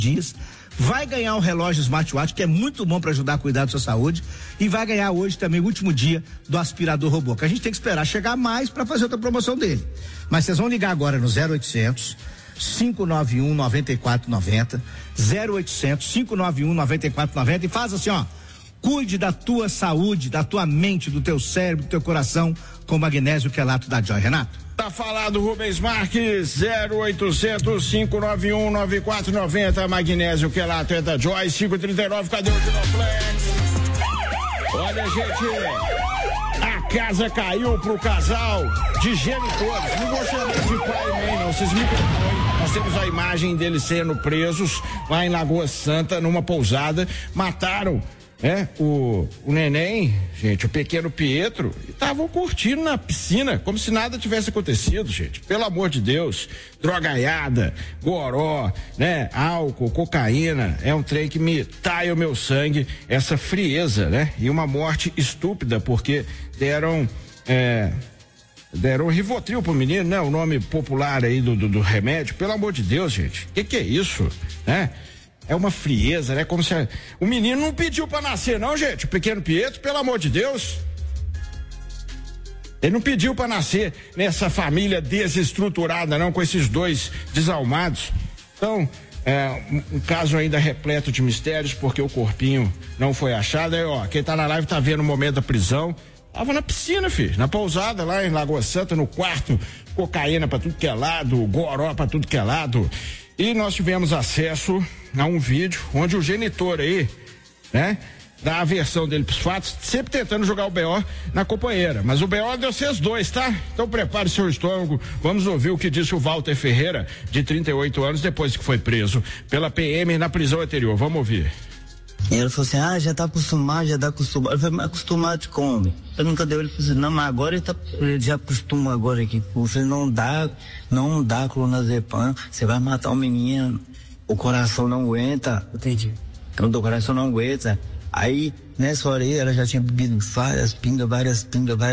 dias. Vai ganhar um relógio smartwatch, que é muito bom para ajudar a cuidar da sua saúde, e vai ganhar hoje também o último dia do aspirador robô, que a gente tem que esperar chegar mais para fazer outra promoção dele. Mas vocês vão ligar agora no 0800 591 9490, 0800 591 9490 e faz assim, ó, cuide da tua saúde, da tua mente, do teu cérebro, do teu coração com magnésio quelato da Joy. Renato? Tá falado, Rubens Marques, 0800 591 9490, magnésio quelato é da Joy, 539, cadê o Dinoflex? Olha, gente, a casa caiu pro casal de genitores, não vou chamar de pai e mãe não, vocês me perdoem. Nós temos a imagem deles sendo presos lá em Lagoa Santa, numa pousada, mataram o neném, gente, o pequeno Pietro, estavam curtindo na piscina, como se nada tivesse acontecido, gente, pelo amor de Deus, drogaiada, goró, né, álcool, cocaína, é um trem que me taia o meu sangue, essa frieza, né, e uma morte estúpida, porque deram Rivotril pro menino, né, o nome popular aí do remédio, pelo amor de Deus, gente, que é isso, né? É uma frieza, né? Como se o menino não pediu pra nascer, não, gente. O pequeno Pietro, pelo amor de Deus. Ele não pediu pra nascer nessa família desestruturada, não, com esses dois desalmados. Então, um caso ainda repleto de mistérios, porque o corpinho não foi achado. Aí, ó, quem tá na live tá vendo o momento da prisão. Tava na piscina, filho, na pousada lá em Lagoa Santa, no quarto, cocaína pra tudo que é lado, goró pra tudo que é lado. E nós tivemos acesso a um vídeo onde o genitor aí, né, dá a versão dele pros fatos, sempre tentando jogar o B.O. na companheira, mas o B.O. deu vocês dois, tá? Então prepare seu estômago, vamos ouvir o que disse o Walter Ferreira, de 38 anos, depois que foi preso pela PM na prisão anterior, vamos ouvir. E ela falou assim, já tá acostumado. Eu falei, mas acostumado como? Eu nunca dei, ele falou assim, não, mas agora ele já acostuma agora aqui. Você não dá clonazepam, você vai matar o menino, o coração não aguenta. Entendi. Então o coração não aguenta. Aí, nessa hora aí, ela já tinha bebido várias pingas.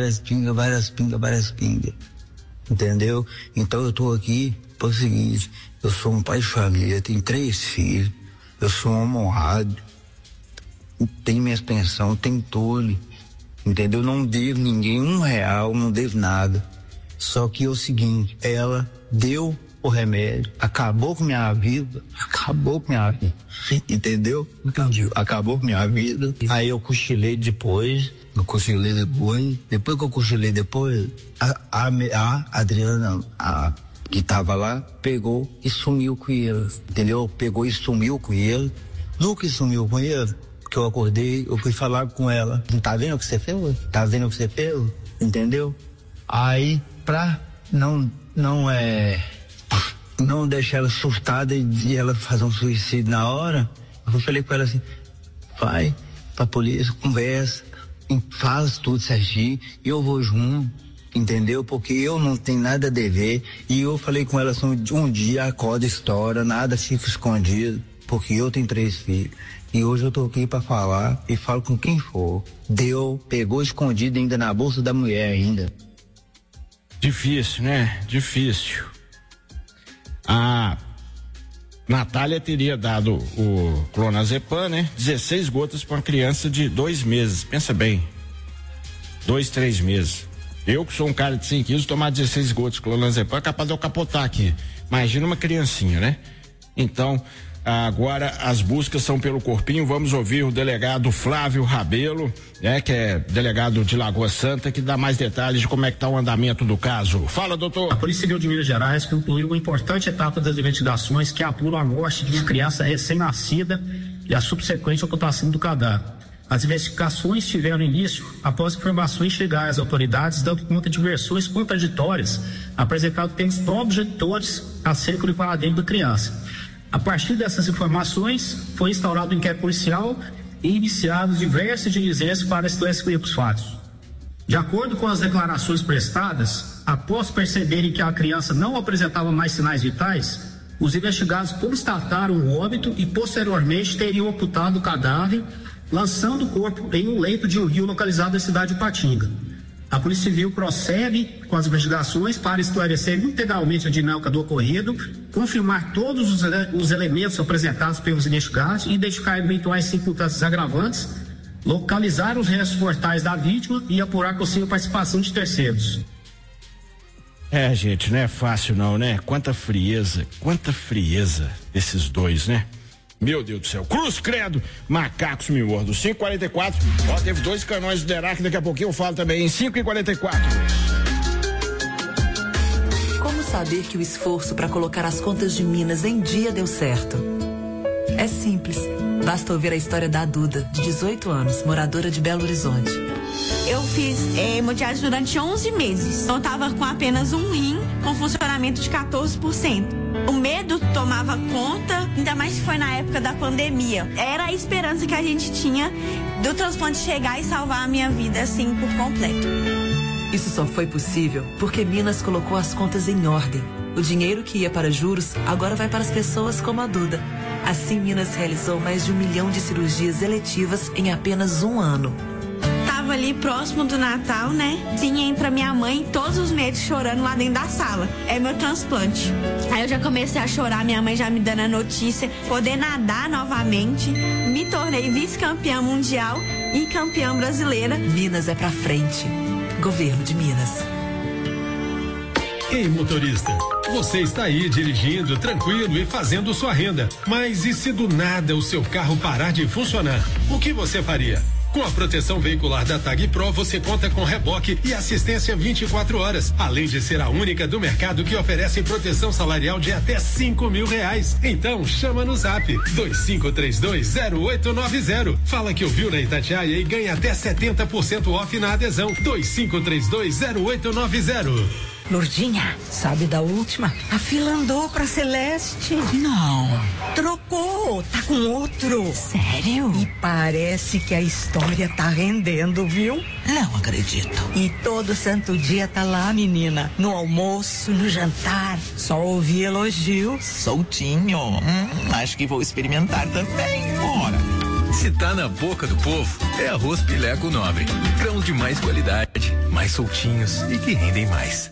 Entendeu? Então eu tô aqui, pelo seguinte, eu sou um pai de família, tenho 3 filhos, eu sou um homem honrado, tenho minhas pensões, tenho tudo, entendeu? Não devo ninguém R$1, não devo nada. Só que é o seguinte, ela deu o remédio, acabou com minha vida, entendeu? Entendi. Acabou com minha vida. Aí eu cochilei depois, depois que eu cochilei a Adriana, que tava lá, pegou e sumiu com ele, entendeu? Nunca sumiu com ele. Que eu acordei, eu fui falar com ela. Não tá vendo o que você fez? Entendeu? Aí, pra não deixar ela surtada e ela fazer um suicídio na hora, eu falei com ela assim, vai pra polícia, conversa, faz tudo certinho, e eu vou junto, entendeu? Porque eu não tenho nada a dever, e eu falei com ela assim, um dia acorda, estoura, nada fica escondido, porque eu tenho 3 filhos. E hoje eu tô aqui pra falar e falo com quem for. Pegou escondido ainda na bolsa da mulher ainda. Difícil, né? Difícil. A Natália teria dado o clonazepam, né? 16 gotas pra uma criança de 2 meses. Pensa bem. 2, 3 meses. Eu que sou um cara de 100 quilos, tomar 16 gotas de clonazepam é capaz de eu capotar aqui. Imagina uma criancinha, né? Então, agora as buscas são pelo corpinho. Vamos ouvir o delegado Flávio Rabelo, né, que é delegado de Lagoa Santa, que dá mais detalhes de como é que está o andamento do caso. Fala, doutor. A Polícia Civil de Minas Gerais concluiu uma importante etapa das investigações que apuram a morte de uma criança recém-nascida e a subsequente ocultação do cadáver. As investigações tiveram início após informações chegarem às autoridades, dando conta de versões contraditórias apresentadas pelos próprios genitores acerca do paradeiro da criança. A partir dessas informações, foi instaurado um inquérito policial e iniciados diversas diligências para esclarecer os fatos. De acordo com as declarações prestadas, após perceberem que a criança não apresentava mais sinais vitais, os investigados constataram o óbito e posteriormente teriam ocultado o cadáver, lançando o corpo em um leito de um rio localizado na cidade de Patinga. A Polícia Civil prossegue com as investigações para esclarecer integralmente a dinâmica do ocorrido, confirmar todos os elementos apresentados pelos investigados, identificar eventuais circunstâncias agravantes, localizar os restos mortais da vítima e apurar possível participação de terceiros. Gente, não é fácil não, né? Quanta frieza esses dois, né? Meu Deus do céu. Cruz credo, macacos me mordam. 5h44. Ó, teve 2 canões do Derac, daqui a pouquinho eu falo também em 5h44. Como saber que o esforço para colocar as contas de Minas em dia deu certo? É simples. Basta ouvir a história da Duda, de 18 anos, moradora de Belo Horizonte. Eu fiz hemodiálise durante 11 meses. Eu estava com apenas um rim, com funcionamento de 14%. O medo tomava conta, ainda mais que foi na época da pandemia. Era a esperança que a gente tinha do transplante chegar e salvar a minha vida, assim, por completo. Isso só foi possível porque Minas colocou as contas em ordem. O dinheiro que ia para juros agora vai para as pessoas como a Duda. Assim, Minas realizou mais de 1 milhão de cirurgias eletivas em apenas um ano. Tava ali próximo do Natal, né? Sim, entra minha mãe, todos os meses chorando lá dentro da sala. É meu transplante. Aí eu já comecei a chorar, minha mãe já me dando a notícia, poder nadar novamente. Me tornei vice-campeã mundial e campeã brasileira. Minas é pra frente. Governo de Minas. Ei, motorista, você está aí dirigindo tranquilo e fazendo sua renda, mas e se do nada o seu carro parar de funcionar? O que você faria? Com a proteção veicular da TAG Pro, você conta com reboque e assistência 24 horas, além de ser a única do mercado que oferece proteção salarial de até R$5.000. Então, chama no Zap 25320890. Fala que ouviu na Itatiaia e ganha até 70% off na adesão. 25320890. Lourdinha, sabe da última? A fila andou pra Celeste. Não. Trocou, tá com outro. Sério? E parece que a história tá rendendo, viu? Não acredito. E todo santo dia tá lá, menina. No almoço, no jantar. Só ouvi elogios. Soltinho. Acho que vou experimentar também. Bora. Se tá na boca do povo, é arroz Pileco Nobre. Grãos de mais qualidade, mais soltinhos e que rendem mais.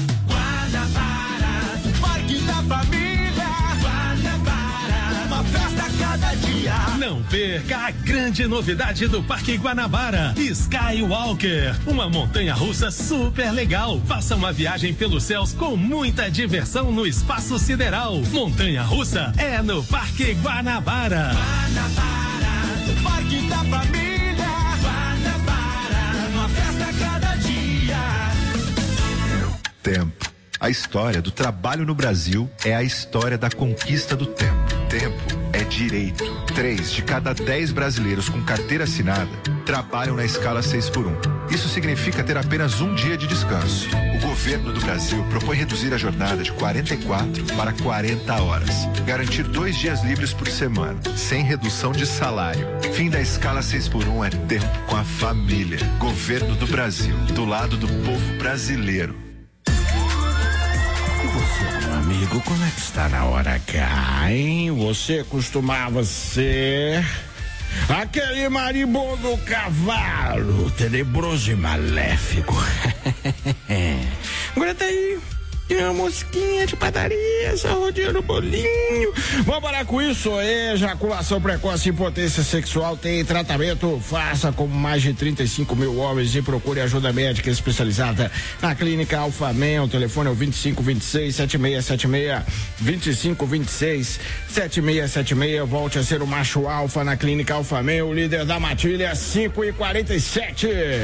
Parque da Família. Guanabara, uma festa a cada dia. Não perca a grande novidade do Parque Guanabara, Skywalker, uma montanha-russa super legal. Faça uma viagem pelos céus com muita diversão no espaço sideral. Montanha-russa é no Parque Guanabara. Guanabara, Parque da Família. Guanabara, uma festa a cada dia. Tempo. A história do trabalho no Brasil é a história da conquista do tempo. Tempo é direito. 3 de cada 10 brasileiros com carteira assinada trabalham na escala 6x1. Isso significa ter apenas um dia de descanso. O governo do Brasil propõe reduzir a jornada de 44 para 40 horas. Garantir 2 dias livres por semana, sem redução de salário. Fim da escala 6x1 é tempo com a família. Governo do Brasil, do lado do povo brasileiro. Amigo, como é que está na hora H, hein? Você costumava ser aquele marimbondo cavalo, tenebroso e maléfico. Agora tá aí, tem uma mosquinha de padaria, só rodeando o bolinho. Vamos parar com isso, ejaculação precoce e impotência sexual tem tratamento. Faça como mais de 35 mil homens e procure ajuda médica especializada na Clínica Alphaman. O telefone é o 2526-7676, 2526-7676. Volte a ser o macho alfa na Clínica Alphaman, o líder da matilha. 5h47.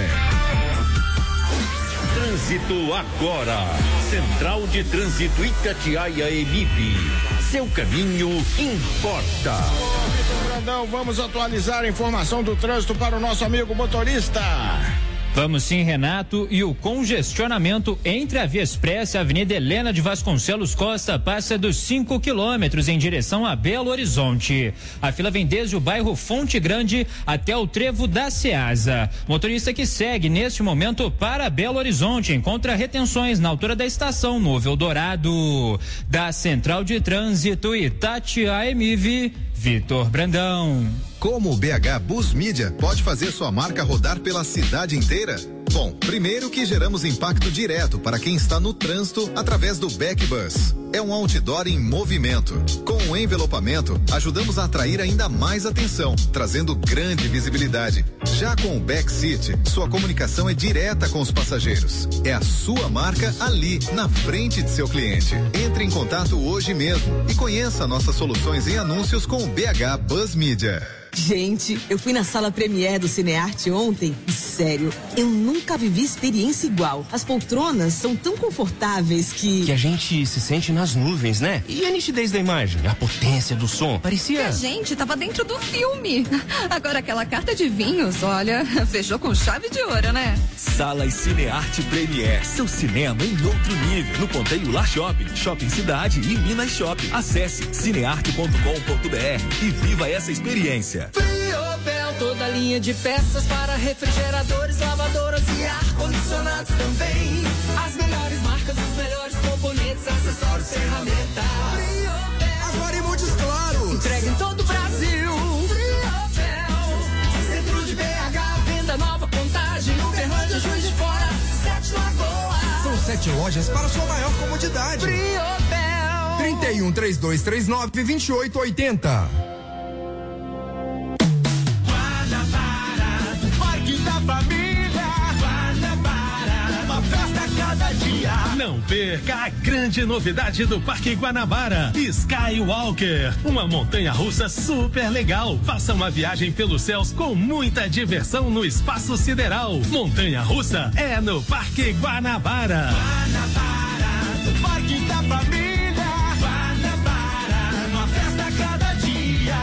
Trânsito agora. Central de Trânsito Itatiaia Emip. Seu caminho importa. Vitor Brandão, vamos atualizar a informação do trânsito para o nosso amigo motorista. Vamos sim, Renato, e o congestionamento entre a Via Expressa e a Avenida Helena de Vasconcelos Costa passa dos 5 quilômetros em direção a Belo Horizonte. A fila vem desde o bairro Fonte Grande até o trevo da Ceasa. Motorista que segue neste momento para Belo Horizonte encontra retenções na altura da estação Novo Eldorado. Da Central de Trânsito Itatiaia Emiv, Vitor Brandão. Como o BH Bus Mídia pode fazer sua marca rodar pela cidade inteira? Bom, primeiro que geramos impacto direto para quem está no trânsito através do Backbus. É um outdoor em movimento. Com o envelopamento, ajudamos a atrair ainda mais atenção, trazendo grande visibilidade. Já com o Backseat, sua comunicação é direta com os passageiros. É a sua marca ali, na frente de seu cliente. Entre em contato hoje mesmo e conheça nossas soluções em anúncios com o BH Buzz Media. Gente, eu fui na sala Premiere do Cinearte ontem e, sério, eu nunca vivi experiência igual. As poltronas são tão confortáveis que a gente se sente nas nuvens, né? E a nitidez da imagem, a potência do som, parecia... A gente tava dentro do filme. Agora aquela carta de vinhos, olha, fechou com chave de ouro, né? Salas Cinearte Premiere, seu cinema em outro nível. No Ponteio Lar Shopping, Shopping Cidade e Minas Shopping. Acesse cinearte.com.br e viva essa experiência. Friobel, toda linha de peças para refrigeradores, lavadoras e ar-condicionados também. As melhores marcas, os melhores componentes, acessórios, ferramentas. Friobel, agora em Montes Claros. Entrega em todo o Brasil. Friobel, centro de BH, venda nova, Contagem, Uberlândia, Juiz de Fora, 7 Lagoas. São 7 lojas para sua maior comodidade. Friobel. 31 3239 2880. Da família, Guanabara, uma festa a cada dia. Não perca a grande novidade do Parque Guanabara, Skywalker, uma montanha-russa super legal. Faça uma viagem pelos céus com muita diversão no espaço sideral. Montanha-russa é no Parque Guanabara. Guanabara, Parque da Família, Guanabara, uma festa a cada dia.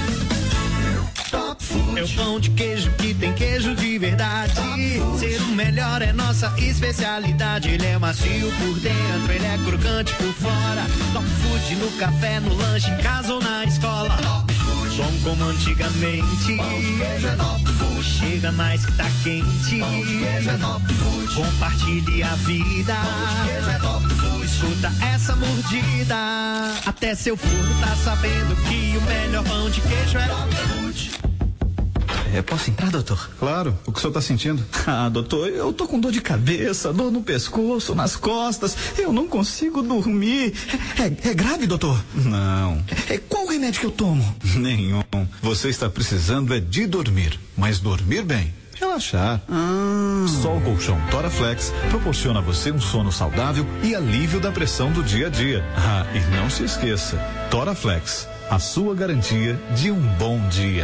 Top Food. É o pão de queijo que tem queijo de verdade. Ser o melhor é nossa especialidade. Ele é macio por dentro, ele é crocante por fora. Top Food no café, no lanche, em casa ou na escola. Bom como antigamente. Chega mais que tá quente. Compartilhe a vida. Escuta essa mordida. Até seu forno tá sabendo que o melhor pão de queijo é Top Food. Posso entrar, doutor? Claro. O que o senhor tá sentindo? Ah, doutor, eu tô com dor de cabeça, dor no pescoço, nas costas. Eu não consigo dormir. É grave, doutor? Não. Qual remédio que eu tomo? Nenhum. Você está precisando é de dormir, mas dormir bem. Relaxar. Só o colchão Toraflex proporciona a você um sono saudável e alívio da pressão do dia a dia. Ah, e não se esqueça, Toraflex, a sua garantia de um bom dia.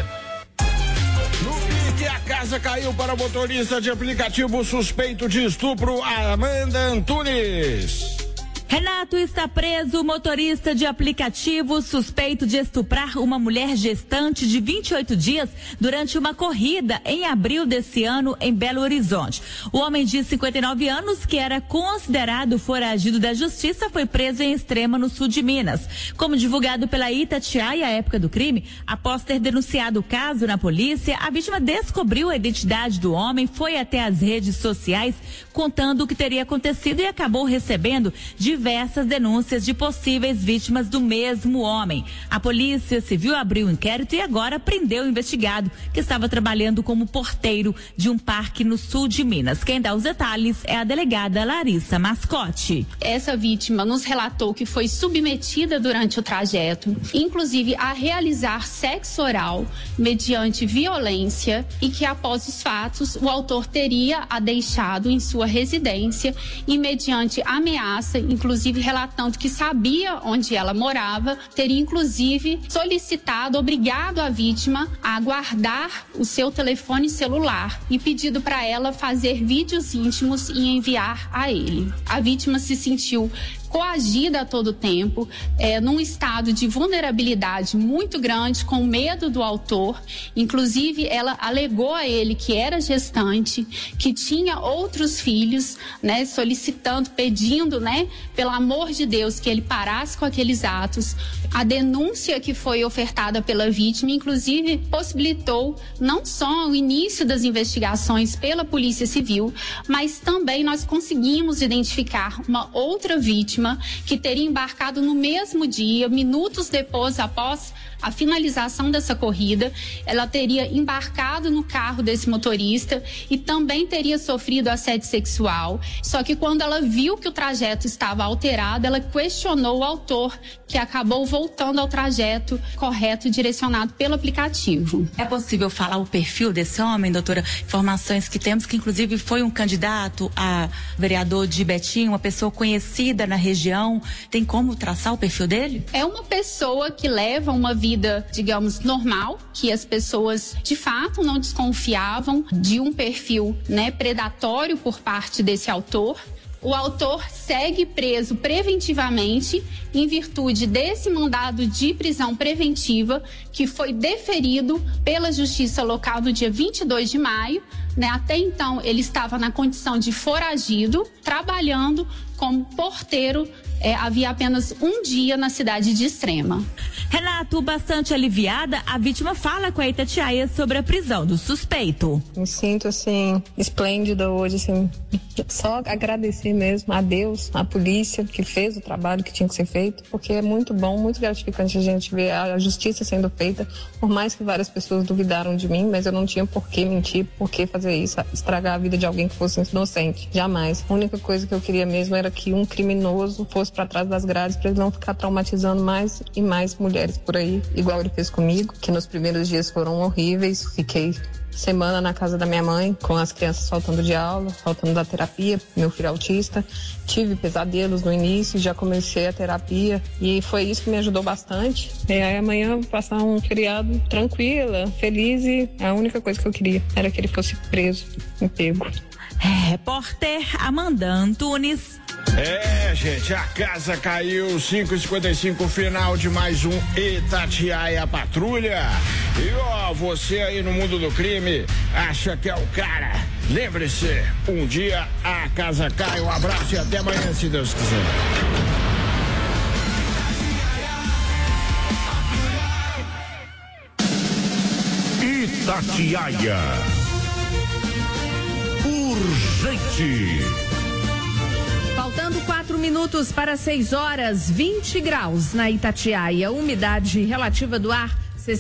A casa caiu para motorista de aplicativo suspeito de estupro, Amanda Antunes. Renato, está preso o motorista de aplicativo suspeito de estuprar uma mulher gestante de 28 dias durante uma corrida em abril desse ano em Belo Horizonte. O homem de 59 anos, que era considerado foragido da justiça, foi preso em Extrema, no sul de Minas. Como divulgado pela Itatiaia à época do crime, após ter denunciado o caso na polícia, a vítima descobriu a identidade do homem, foi até as redes sociais contando o que teria acontecido e acabou recebendo diversas denúncias de possíveis vítimas do mesmo homem. A Polícia Civil abriu um inquérito e agora prendeu o investigado, que estava trabalhando como porteiro de um parque no sul de Minas. Quem dá os detalhes é a delegada Larissa Mascote. Essa vítima nos relatou que foi submetida durante o trajeto, inclusive a realizar sexo oral mediante violência, e que após os fatos o autor teria a deixado em sua residência e mediante ameaça, inclusive relatando que sabia onde ela morava, teria inclusive solicitado, obrigado a vítima a guardar o seu telefone celular e pedido para ela fazer vídeos íntimos e enviar a ele. A vítima se sentiu coagida a todo tempo, num estado de vulnerabilidade muito grande, com medo do autor. Inclusive, ela alegou a ele que era gestante, que tinha outros filhos, né, solicitando, pedindo, né, pelo amor de Deus, que ele parasse com aqueles atos. A denúncia que foi ofertada pela vítima, inclusive, possibilitou não só o início das investigações pela Polícia Civil, mas também nós conseguimos identificar uma outra vítima que teria embarcado no mesmo dia, minutos depois, após a finalização dessa corrida, ela teria embarcado no carro desse motorista e também teria sofrido assédio sexual. Só que quando ela viu que o trajeto estava alterado, ela questionou o autor, que acabou voltando ao trajeto correto direcionado pelo aplicativo. É possível falar o perfil desse homem, doutora? Informações que temos que inclusive foi um candidato a vereador de Betim, uma pessoa conhecida na região. Tem como traçar o perfil dele? É uma pessoa que leva uma vida, digamos, normal, que as pessoas de fato não desconfiavam de um perfil, né, predatório por parte desse autor. O autor segue preso preventivamente em virtude desse mandado de prisão preventiva que foi deferido pela Justiça Local no dia 22 de maio. Né? Até então, ele estava na condição de foragido, trabalhando como porteiro. Havia apenas um dia na cidade de Extrema. Renato, bastante aliviada, a vítima fala com a Itatiaia sobre a prisão do suspeito. Me sinto, assim, esplêndida hoje, assim, só agradecer mesmo a Deus, a polícia que fez o trabalho que tinha que ser feito, porque é muito bom, muito gratificante a gente ver a justiça sendo feita, por mais que várias pessoas duvidaram de mim, mas eu não tinha por que mentir, por que fazer isso, estragar a vida de alguém que fosse inocente, jamais. A única coisa que eu queria mesmo era que um criminoso fosse para trás das grades para ele não ficar traumatizando mais e mais mulheres por aí, igual ele fez comigo, que nos primeiros dias foram horríveis. Fiquei semana na casa da minha mãe, com as crianças faltando de aula, faltando da terapia, meu filho autista. Tive pesadelos no início, já comecei a terapia e foi isso que me ajudou bastante. E aí amanhã eu vou passar um feriado tranquila, feliz, e a única coisa que eu queria era que ele fosse preso e pego. Repórter Amanda Antunes. Gente, a casa caiu, 5h55, final de mais um Itatiaia Patrulha. E você aí no mundo do crime acha que é o cara? Lembre-se, um dia a casa cai. Um abraço e até amanhã, se Deus quiser. Itatiaia. Urgente. Faltando 4 minutos para 6 horas, 20 graus na Itatiaia. Umidade relativa do ar,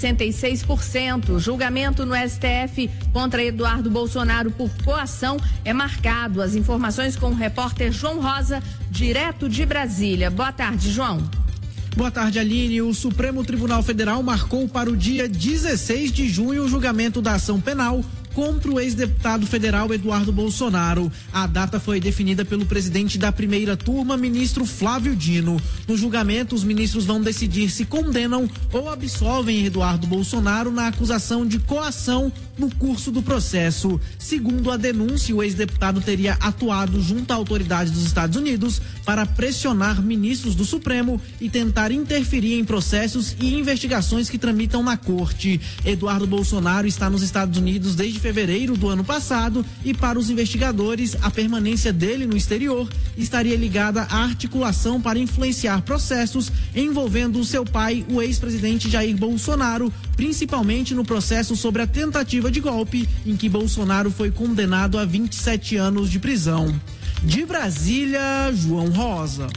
66%. Julgamento no STF contra Eduardo Bolsonaro por coação é marcado. As informações com o repórter João Rosa, direto de Brasília. Boa tarde, João. Boa tarde, Aline. O Supremo Tribunal Federal marcou para o dia 16 de junho o julgamento da ação penal contra o ex-deputado federal Eduardo Bolsonaro. A data foi definida pelo presidente da primeira turma, ministro Flávio Dino. No julgamento, os ministros vão decidir se condenam ou absolvem Eduardo Bolsonaro na acusação de coação no curso do processo. Segundo a denúncia, o ex-deputado teria atuado junto à autoridade dos Estados Unidos para pressionar ministros do Supremo e tentar interferir em processos e investigações que tramitam na corte. Eduardo Bolsonaro está nos Estados Unidos desde fevereiro do ano passado e, para os investigadores, a permanência dele no exterior estaria ligada à articulação para influenciar processos envolvendo o seu pai, o ex-presidente Jair Bolsonaro, principalmente no processo sobre a tentativa de golpe, em que Bolsonaro foi condenado a 27 anos de prisão. De Brasília, João Rosa.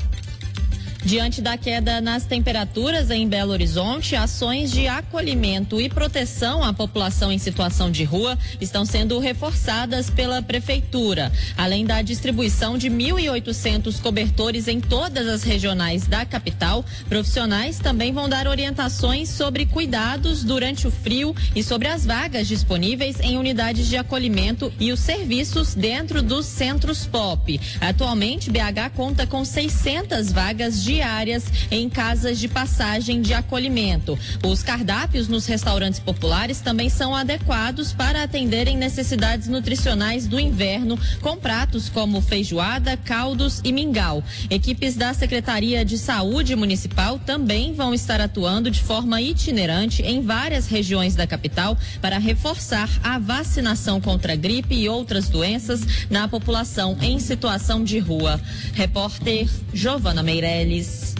Diante da queda nas temperaturas em Belo Horizonte, ações de acolhimento e proteção à população em situação de rua estão sendo reforçadas pela Prefeitura. Além da distribuição de 1.800 cobertores em todas as regionais da capital, profissionais também vão dar orientações sobre cuidados durante o frio e sobre as vagas disponíveis em unidades de acolhimento e os serviços dentro dos centros POP. Atualmente, BH conta com 600 vagas diárias em casas de passagem de acolhimento. Os cardápios nos restaurantes populares também são adequados para atenderem necessidades nutricionais do inverno, com pratos como feijoada, caldos e mingau. Equipes da Secretaria de Saúde Municipal também vão estar atuando de forma itinerante em várias regiões da capital para reforçar a vacinação contra gripe e outras doenças na população em situação de rua. Repórter Giovana Meirelles.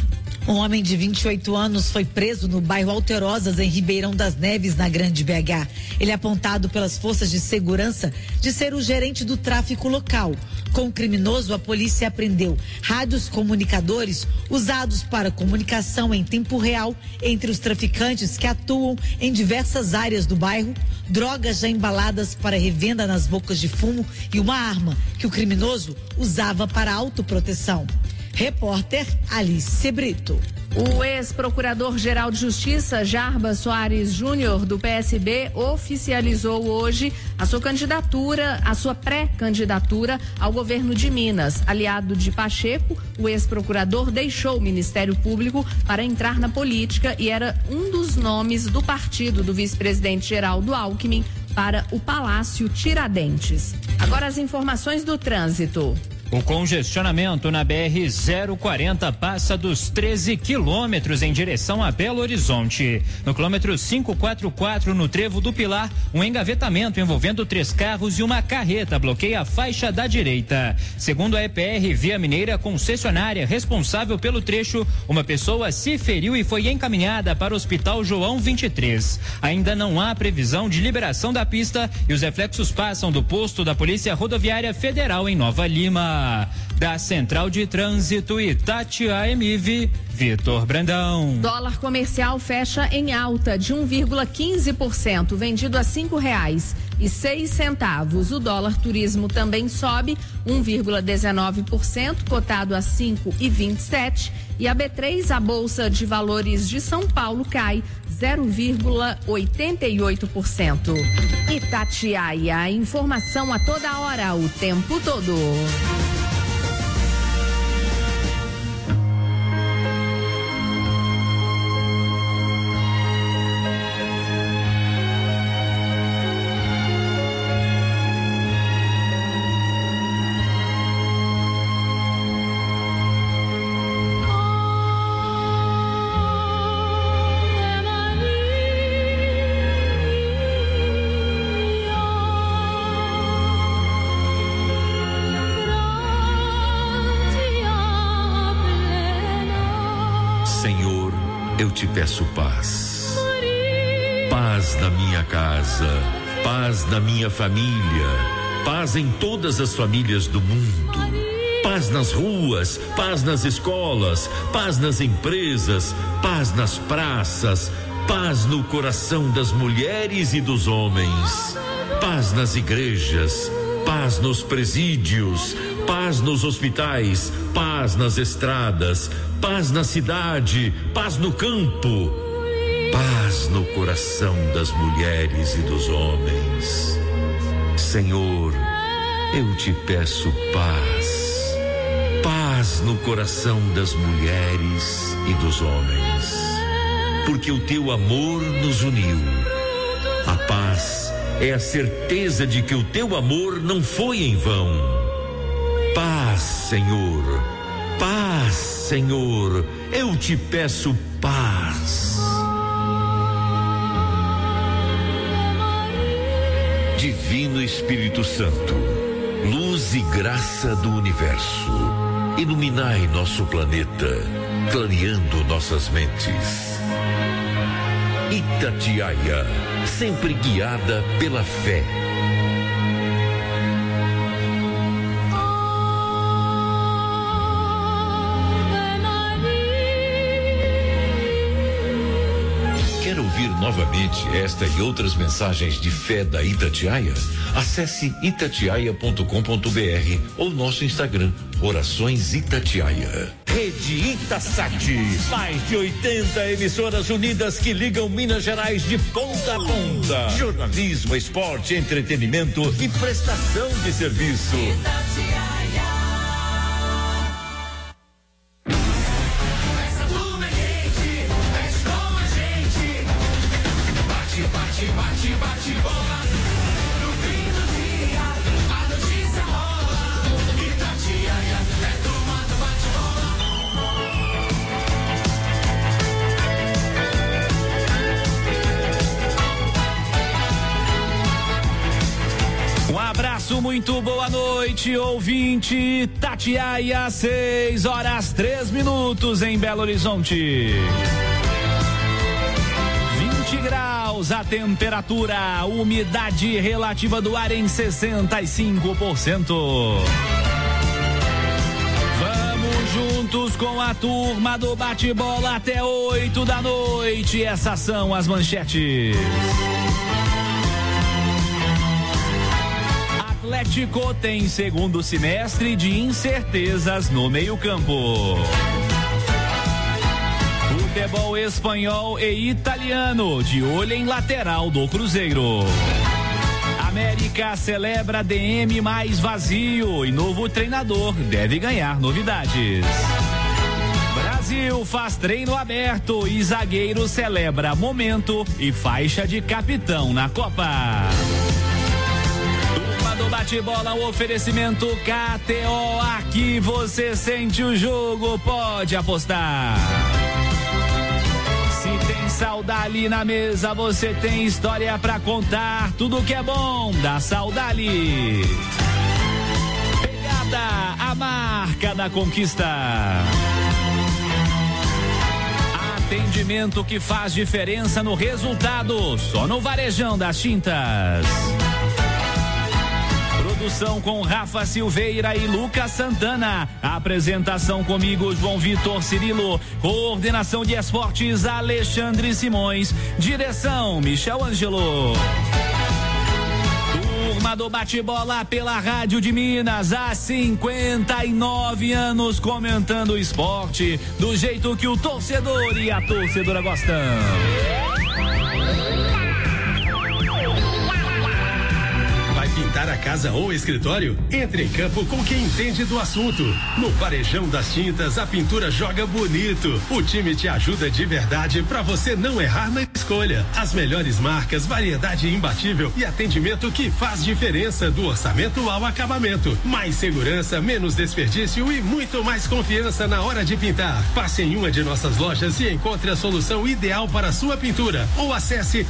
Um homem de 28 anos foi preso no bairro Alterosas, em Ribeirão das Neves, na Grande BH. Ele é apontado pelas forças de segurança de ser o gerente do tráfico local. Com o criminoso, a polícia apreendeu rádios comunicadores usados para comunicação em tempo real entre os traficantes que atuam em diversas áreas do bairro, drogas já embaladas para revenda nas bocas de fumo e uma arma que o criminoso usava para autoproteção. Repórter Alice Brito. O ex-procurador-geral de Justiça, Jarbas Soares Júnior, do PSB, oficializou hoje a sua pré-candidatura ao governo de Minas. Aliado de Pacheco, o ex-procurador deixou o Ministério Público para entrar na política e era um dos nomes do partido do vice-presidente Geraldo Alckmin para o Palácio Tiradentes. Agora as informações do trânsito. O congestionamento na BR-040 passa dos 13 quilômetros em direção a Belo Horizonte. No quilômetro 544, no Trevo do Pilar, um engavetamento envolvendo 3 carros e uma carreta bloqueia a faixa da direita. Segundo a EPR Via Mineira, concessionária responsável pelo trecho, uma pessoa se feriu e foi encaminhada para o Hospital João 23. Ainda não há previsão de liberação da pista e os reflexos passam do posto da Polícia Rodoviária Federal em Nova Lima. Da Central de Trânsito Itatiaia MIV, Vitor Brandão. Dólar comercial fecha em alta de 1,15%, vendido a R$5,06. O dólar turismo também sobe 1,19%, cotado a 5,27. E a B3, a Bolsa de Valores de São Paulo, cai 0,88%. Itatiaia, informação a toda hora, o tempo todo. Eu te peço paz. Paz na minha casa, paz na minha família, paz em todas as famílias do mundo. Paz nas ruas, paz nas escolas, paz nas empresas, paz nas praças, paz no coração das mulheres e dos homens. Paz nas igrejas, paz nos presídios, paz nos hospitais, paz nas estradas, paz na cidade, paz no campo, paz no coração das mulheres e dos homens. Senhor, eu te peço paz, paz no coração das mulheres e dos homens, porque o teu amor nos uniu. A paz é a certeza de que o teu amor não foi em vão. Paz, Senhor, paz, Senhor, eu te peço paz. Divino Espírito Santo, luz e graça do universo, iluminai nosso planeta, clareando nossas mentes. Itatiaia, sempre guiada pela fé. Quer ouvir novamente esta e outras mensagens de fé da Itatiaia? Acesse itatiaia.com.br ou nosso Instagram, Orações Itatiaia. Rede Itasat, mais de 80 emissoras unidas que ligam Minas Gerais de ponta a ponta. Jornalismo, esporte, entretenimento e prestação de serviço. Bate bola, no fim do dia, a notícia rola. Itatiaia é turma do bate bola. Um abraço nosso muito boa noite, ouvinte. Itatiaia, 6h03 em Belo Horizonte. 20 graus a temperatura, umidade relativa do ar em 65%. Vamos juntos com a turma do bate-bola até 8 da noite. Essas são as manchetes. Atlético tem segundo semestre de incertezas no meio-campo. Futebol espanhol e italiano de olho em lateral do Cruzeiro. América celebra DM mais vazio e novo treinador deve ganhar novidades. Brasil faz treino aberto e zagueiro celebra momento e faixa de capitão na Copa. Do bate-bola, o oferecimento KTO. Aqui você sente o jogo, pode apostar. Se tem Saudali na mesa, você tem história pra contar. Tudo que é bom da Saudali. Pegada, a marca da conquista. Atendimento que faz diferença no resultado, só no Varejão das Tintas. Produção com Rafa Silveira e Lucas Santana. Apresentação comigo, João Vitor Cirilo. Coordenação de esportes, Alexandre Simões. Direção, Michel Ângelo. Turma do bate-bola pela Rádio de Minas, há 59 anos comentando o esporte do jeito que o torcedor e a torcedora gostam. Pintar a casa ou escritório? Entre em campo com quem entende do assunto. No Varejão das Tintas, a pintura joga bonito. O time te ajuda de verdade para você não errar na escolha. As melhores marcas, variedade imbatível e atendimento que faz diferença do orçamento ao acabamento. Mais segurança, menos desperdício e muito mais confiança na hora de pintar. Passe em uma de nossas lojas e encontre a solução ideal para a sua pintura. Ou acesse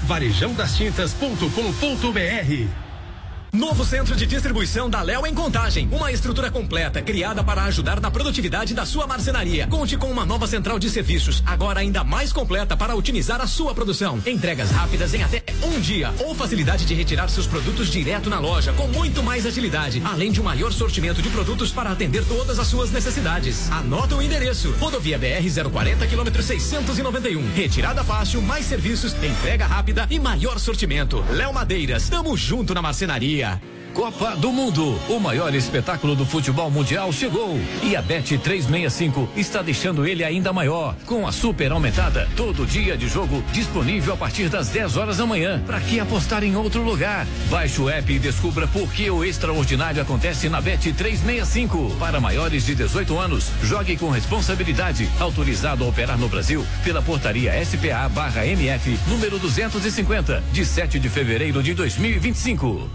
varejãodastintas.com.br. Novo centro de distribuição da Léo em Contagem. Uma estrutura completa, criada para ajudar na produtividade da sua marcenaria. Conte com uma nova central de serviços, agora ainda mais completa para otimizar a sua produção. Entregas rápidas em até um dia. Ou facilidade de retirar seus produtos direto na loja, com muito mais agilidade. Além de um maior sortimento de produtos para atender todas as suas necessidades. Anota o endereço. Rodovia BR 040, quilômetro 691. Retirada fácil, mais serviços, entrega rápida e maior sortimento. Léo Madeiras, tamo junto na marcenaria. Copa do Mundo, o maior espetáculo do futebol mundial chegou e a Bet365 está deixando ele ainda maior, com a super aumentada, todo dia de jogo disponível a partir das 10 horas da manhã. Para que apostar em outro lugar? Baixe o app e descubra por que o extraordinário acontece na Bet365. Para maiores de 18 anos, jogue com responsabilidade. Autorizado a operar no Brasil pela portaria SPA/MF número 250, de 7 de fevereiro de 2025.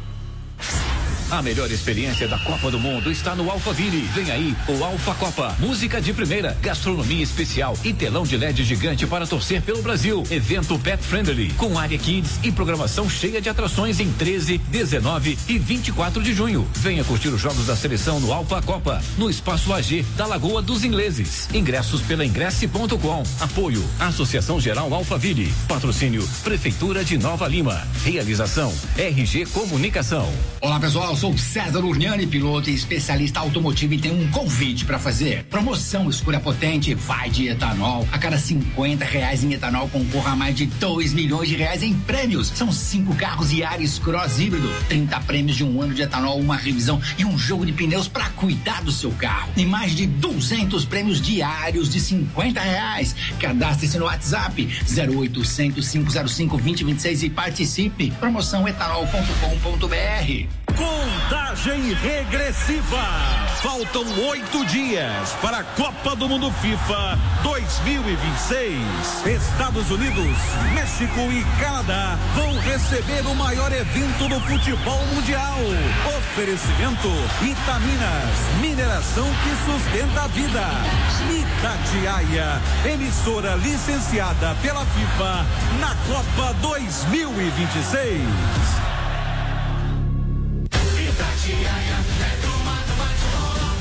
A melhor experiência da Copa do Mundo está no Alphaville. Vem aí o Alpha Copa. Música de primeira, gastronomia especial e telão de LED gigante para torcer pelo Brasil. Evento pet friendly, com área kids e programação cheia de atrações em 13, 19 e 24 de junho. Venha curtir os jogos da seleção no Alpha Copa, no Espaço AG da Lagoa dos Ingleses. Ingressos pela ingresse.com. Apoio Associação Geral Alphaville. Patrocínio Prefeitura de Nova Lima. Realização RG Comunicação. Olá pessoal, sou César Urniani, piloto e especialista automotivo, e tenho um convite para fazer. Promoção Escolha Potente vai de etanol. A cada R$50 em etanol concorra a mais de R$2 milhões em prêmios. São 5 carros Yaris Cross híbrido, 30 prêmios de um ano de etanol, uma revisão e um jogo de pneus para cuidar do seu carro. E mais de 200 prêmios diários de R$50. Cadastre-se no WhatsApp 0800 505 2026 e participe. Promoção etanol.com.br. Contagem regressiva. Faltam 8 dias para a Copa do Mundo FIFA 2026. Estados Unidos, México e Canadá vão receber o maior evento do futebol mundial. Oferecimento Itaminas, mineração que sustenta a vida. Itatiaia, emissora licenciada pela FIFA na Copa 2026. Itatiaia, é turma do bate-bola.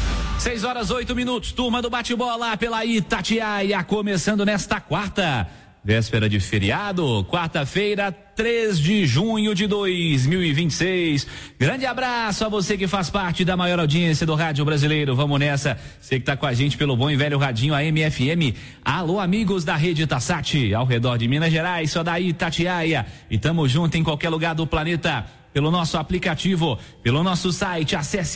6h08, turma do bate-bola pela Itatiaia, começando nesta quarta, véspera de feriado, quarta-feira, 3 de junho de 2026. Grande abraço a você que faz parte da maior audiência do rádio brasileiro. Vamos nessa, você que tá com a gente pelo bom e velho radinho AM/FM. Alô, amigos da rede Tassat, ao redor de Minas Gerais, só da Itatiaia. E tamo junto em qualquer lugar do planeta, pelo nosso aplicativo, pelo nosso site, acesse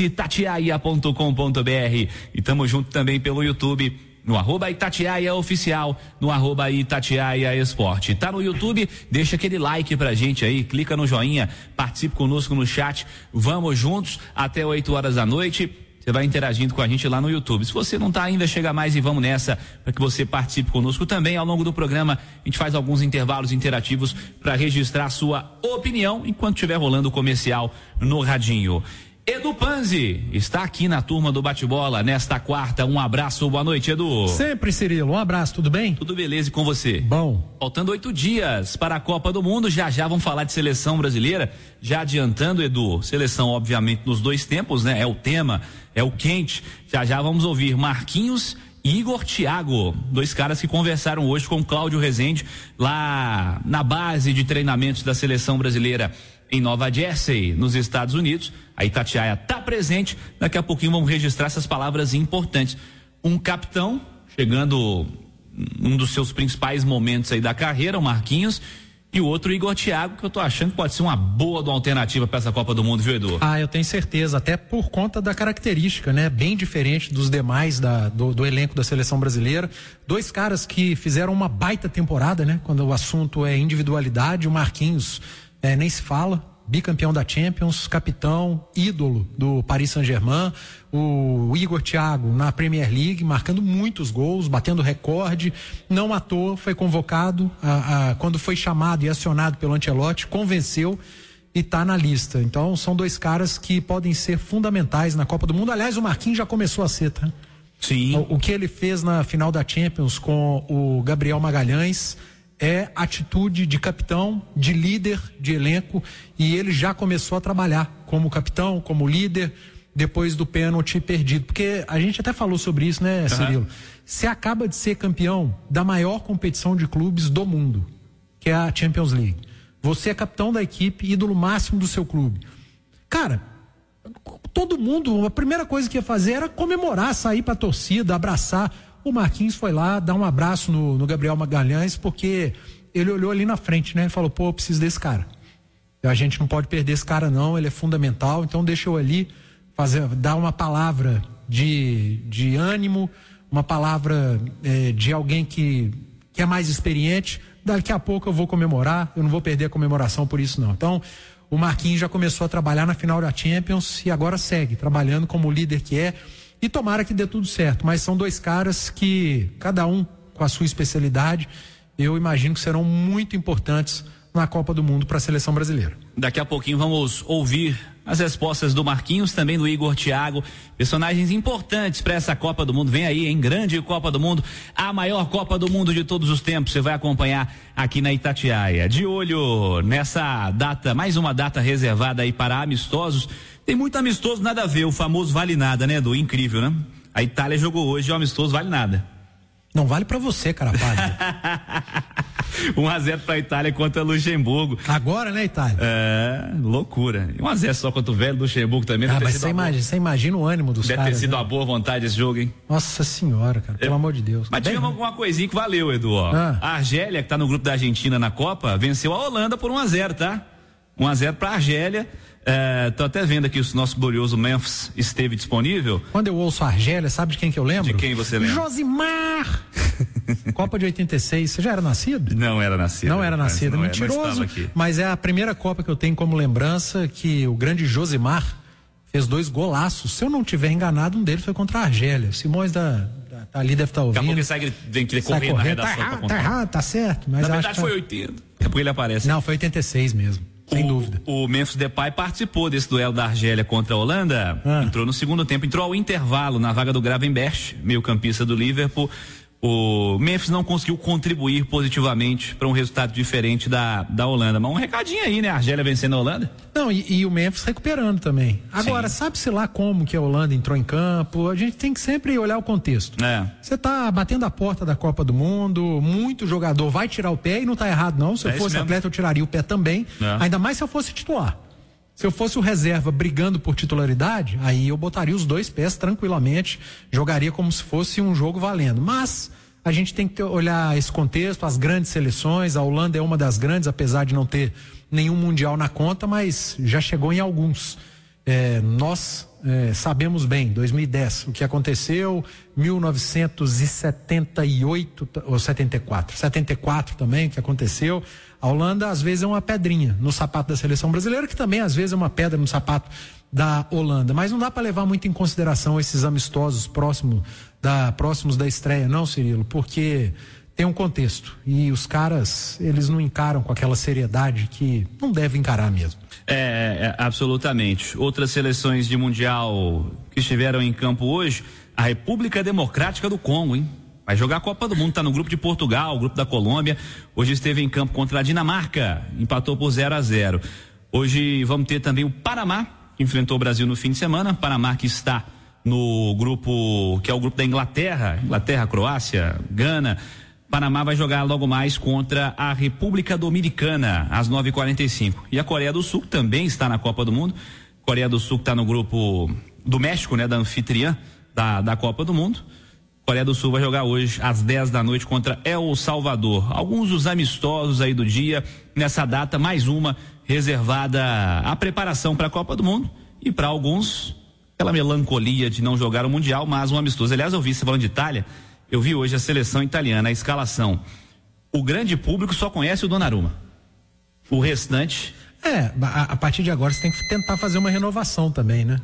itatiaia.com.br. E tamo junto também pelo YouTube, no @Itatiaia Oficial, no @Itatiaia Esporte. Tá no YouTube? Deixa aquele like pra gente aí, clica no joinha, participe conosco no chat. Vamos juntos até 8 horas da noite. Você vai interagindo com a gente lá no YouTube. Se você não tá ainda, chega mais e vamos nessa, para que você participe conosco também. Ao longo do programa, a gente faz alguns intervalos interativos para registrar a sua opinião enquanto estiver rolando o comercial no radinho. Edu Panzi está aqui na turma do bate-bola nesta quarta. Um abraço, boa noite, Edu. Sempre, Cirilo, um abraço, tudo bem? Tudo beleza, e com você? Bom. Faltando 8 dias para a Copa do Mundo, já vamos falar de seleção brasileira. Já adiantando, Edu, seleção obviamente nos dois tempos, né? É o tema, é o quente. Já vamos ouvir Marquinhos e Igor Thiago, dois caras que conversaram hoje com Cláudio Rezende lá na base de treinamentos da seleção brasileira em Nova Jersey, nos Estados Unidos. A Itatiaia está presente. Daqui a pouquinho vamos registrar essas palavras importantes. Um capitão chegando um dos seus principais momentos aí da carreira, o Marquinhos, e o outro, Igor Thiago, que eu tô achando que pode ser uma boa alternativa para essa Copa do Mundo, viu, Edu? Eu tenho certeza, até por conta da característica, né? Bem diferente dos demais do elenco da seleção brasileira. Dois caras que fizeram uma baita temporada, né? Quando o assunto é individualidade, o Marquinhos nem se fala, bicampeão da Champions, capitão, ídolo do Paris Saint-Germain. O Igor Thiago na Premier League, marcando muitos gols, batendo recorde, não à toa, foi convocado quando foi chamado e acionado pelo Ancelotti, convenceu e tá na lista. Então são dois caras que podem ser fundamentais na Copa do Mundo. Aliás, o Marquinhos já começou a ser, tá? Sim. O que ele fez na final da Champions com o Gabriel Magalhães é atitude de capitão, de líder de elenco, e ele já começou a trabalhar como capitão, como líder, depois do pênalti perdido. Porque a gente até falou sobre isso, né, Cirilo? Você acaba de ser campeão da maior competição de clubes do mundo, que é a Champions League. Você é capitão da equipe, ídolo máximo do seu clube. Cara, todo mundo, a primeira coisa que ia fazer era comemorar, sair pra torcida, abraçar. O Marquinhos foi lá dar um abraço no Gabriel Magalhães, porque ele olhou ali na frente, né? Ele falou, eu preciso desse cara. A gente não pode perder esse cara não, ele é fundamental, então deixa eu ali dar uma palavra de ânimo, uma palavra de alguém que é mais experiente. Daqui a pouco eu vou comemorar, eu não vou perder a comemoração por isso não. Então, o Marquinhos já começou a trabalhar na final da Champions e agora segue trabalhando como líder que é. E tomara que dê tudo certo, mas são dois caras que, cada um com a sua especialidade, eu imagino que serão muito importantes na Copa do Mundo para a seleção brasileira. Daqui a pouquinho vamos ouvir as respostas do Marquinhos, também do Igor Thiago, personagens importantes para essa Copa do Mundo. Vem aí, em grande Copa do Mundo, a maior Copa do Mundo de todos os tempos. Você vai acompanhar aqui na Itatiaia. De olho nessa data, mais uma data reservada aí para amistosos. Tem muito amistoso, nada a ver, o famoso vale nada, né, Edu? Incrível, né? A Itália jogou hoje, o amistoso vale nada. Não vale pra você, Carapaz. 1-0 pra Itália contra Luxemburgo. Agora, né, Itália? Loucura. 1-0 só contra o velho Luxemburgo também. Mas você imagina o ânimo dos caras. Deve ter sido né? uma boa vontade esse jogo, hein? Nossa senhora, cara, pelo amor de Deus. Mas tivemos alguma coisinha que valeu, Edu, ó. A Argélia, que tá no grupo da Argentina na Copa, venceu a Holanda por 1-0, tá? 1-0 pra Argélia. Tô até vendo aqui se o nosso glorioso Memphis esteve disponível. Quando eu ouço a Argélia, sabe de quem que eu lembro? De quem você lembra? Josimar! Copa de 86, você já era nascido? Não era nascido. Não era nascido, mentiroso. Mas é a primeira Copa que eu tenho como lembrança que o grande Josimar fez 2 golaços. Se eu não tiver enganado, um deles foi contra a Argélia. Simões ali deve estar ouvindo. Daqui a pouco ele vem querer correr na redação. Tá errado, tá certo. Mas na verdade foi 80. Daqui a pouco ele aparece. Não, foi 86 mesmo. Sem dúvida. O Memphis Depay participou desse duelo da Argélia contra a Holanda. Entrou no segundo tempo, entrou ao intervalo na vaga do Gravenberch, meio campista do Liverpool. o Memphis não conseguiu contribuir positivamente para um resultado diferente da Holanda. Mas um recadinho aí, né? A Argélia vencendo a Holanda. Não, e o Memphis recuperando também. Agora, sabe-se lá como que a Holanda entrou em campo? A gente tem que sempre olhar o contexto. Você tá batendo a porta da Copa do Mundo, muito jogador vai tirar o pé e não tá errado não. Se eu fosse atleta eu tiraria o pé também, ainda mais se eu fosse titular. Se eu fosse o reserva brigando por titularidade, aí eu botaria os 2 pés tranquilamente, jogaria como se fosse um jogo valendo. Mas a gente tem que olhar esse contexto, as grandes seleções, a Holanda é uma das grandes, apesar de não ter nenhum mundial na conta, mas já chegou em alguns. Nós sabemos bem, 2010, o que aconteceu, 1978 ou 74 também, o que aconteceu. A Holanda às vezes é uma pedrinha no sapato da seleção brasileira, que também às vezes é uma pedra no sapato da Holanda, mas não dá para levar muito em consideração esses amistosos próximos da estreia, não, Cirilo, porque tem um contexto e os caras, eles não encaram com aquela seriedade que não deve encarar mesmo. Absolutamente. Outras seleções de mundial que estiveram em campo hoje, a República Democrática do Congo, hein? Vai jogar a Copa do Mundo, tá no grupo de Portugal, grupo da Colômbia. Hoje esteve em campo contra a Dinamarca, empatou por 0-0. Hoje vamos ter também o Panamá, que enfrentou o Brasil no fim de semana. Panamá que está no grupo, que é o grupo da Inglaterra, Croácia, Gana. Panamá vai jogar logo mais contra a República Dominicana, às 9h45. E a Coreia do Sul também está na Copa do Mundo. Coreia do Sul está no grupo do México, né, da anfitriã da Copa do Mundo. Coreia do Sul vai jogar hoje às 10 da noite contra El Salvador. Alguns dos amistosos aí do dia, nessa data, mais uma reservada à preparação para a Copa do Mundo e para alguns, aquela melancolia de não jogar o Mundial, mas um amistoso. Aliás, eu vi você falando de Itália, eu vi hoje a seleção italiana, a escalação. O grande público só conhece o Donnarumma. O restante... a partir de agora você tem que tentar fazer uma renovação também, né?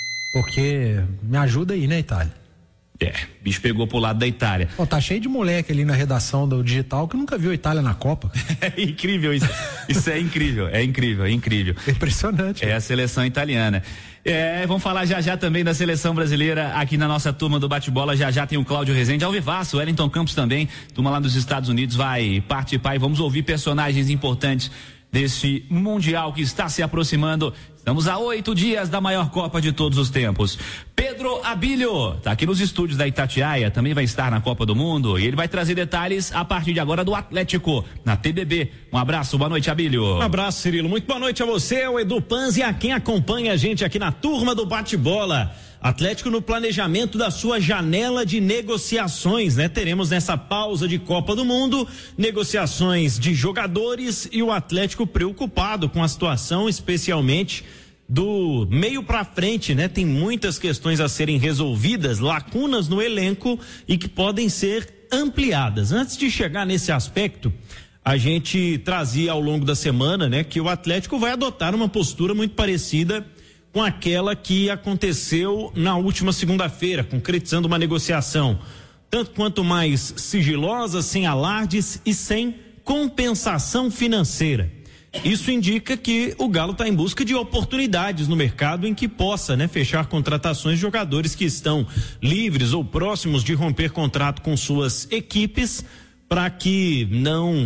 Porque me ajuda aí, né, Itália? Bicho pegou pro lado da Itália. Tá cheio de moleque ali na redação do Digital que nunca viu a Itália na Copa. É incrível isso. Isso é incrível. É impressionante. É a seleção italiana. Vamos falar já também da seleção brasileira aqui na nossa turma do bate-bola. Já tem o Cláudio Rezende ao vivaço, o Wellington Campos também, turma lá dos Estados Unidos vai participar e vamos ouvir personagens importantes desse Mundial que está se aproximando. Estamos a 8 dias da maior Copa de todos os tempos. Pedro Abílio tá aqui nos estúdios da Itatiaia, também vai estar na Copa do Mundo e ele vai trazer detalhes a partir de agora do Atlético na TBB. Um abraço, boa noite, Abílio. Um abraço, Cirilo, muito boa noite a você, o Edu Panzi, a quem acompanha a gente aqui na turma do bate-bola. Atlético no planejamento da sua janela de negociações, né? Teremos nessa pausa de Copa do Mundo negociações de jogadores e o Atlético preocupado com a situação, especialmente do meio pra frente, né? Tem muitas questões a serem resolvidas, lacunas no elenco e que podem ser ampliadas. Antes de chegar nesse aspecto, a gente trazia ao longo da semana, né, que o Atlético vai adotar uma postura muito parecida com aquela que aconteceu na última segunda-feira, concretizando uma negociação tanto quanto mais sigilosa, sem alardes e sem compensação financeira. Isso indica que o Galo está em busca de oportunidades no mercado em que possa, né, fechar contratações de jogadores que estão livres ou próximos de romper contrato com suas equipes, para que não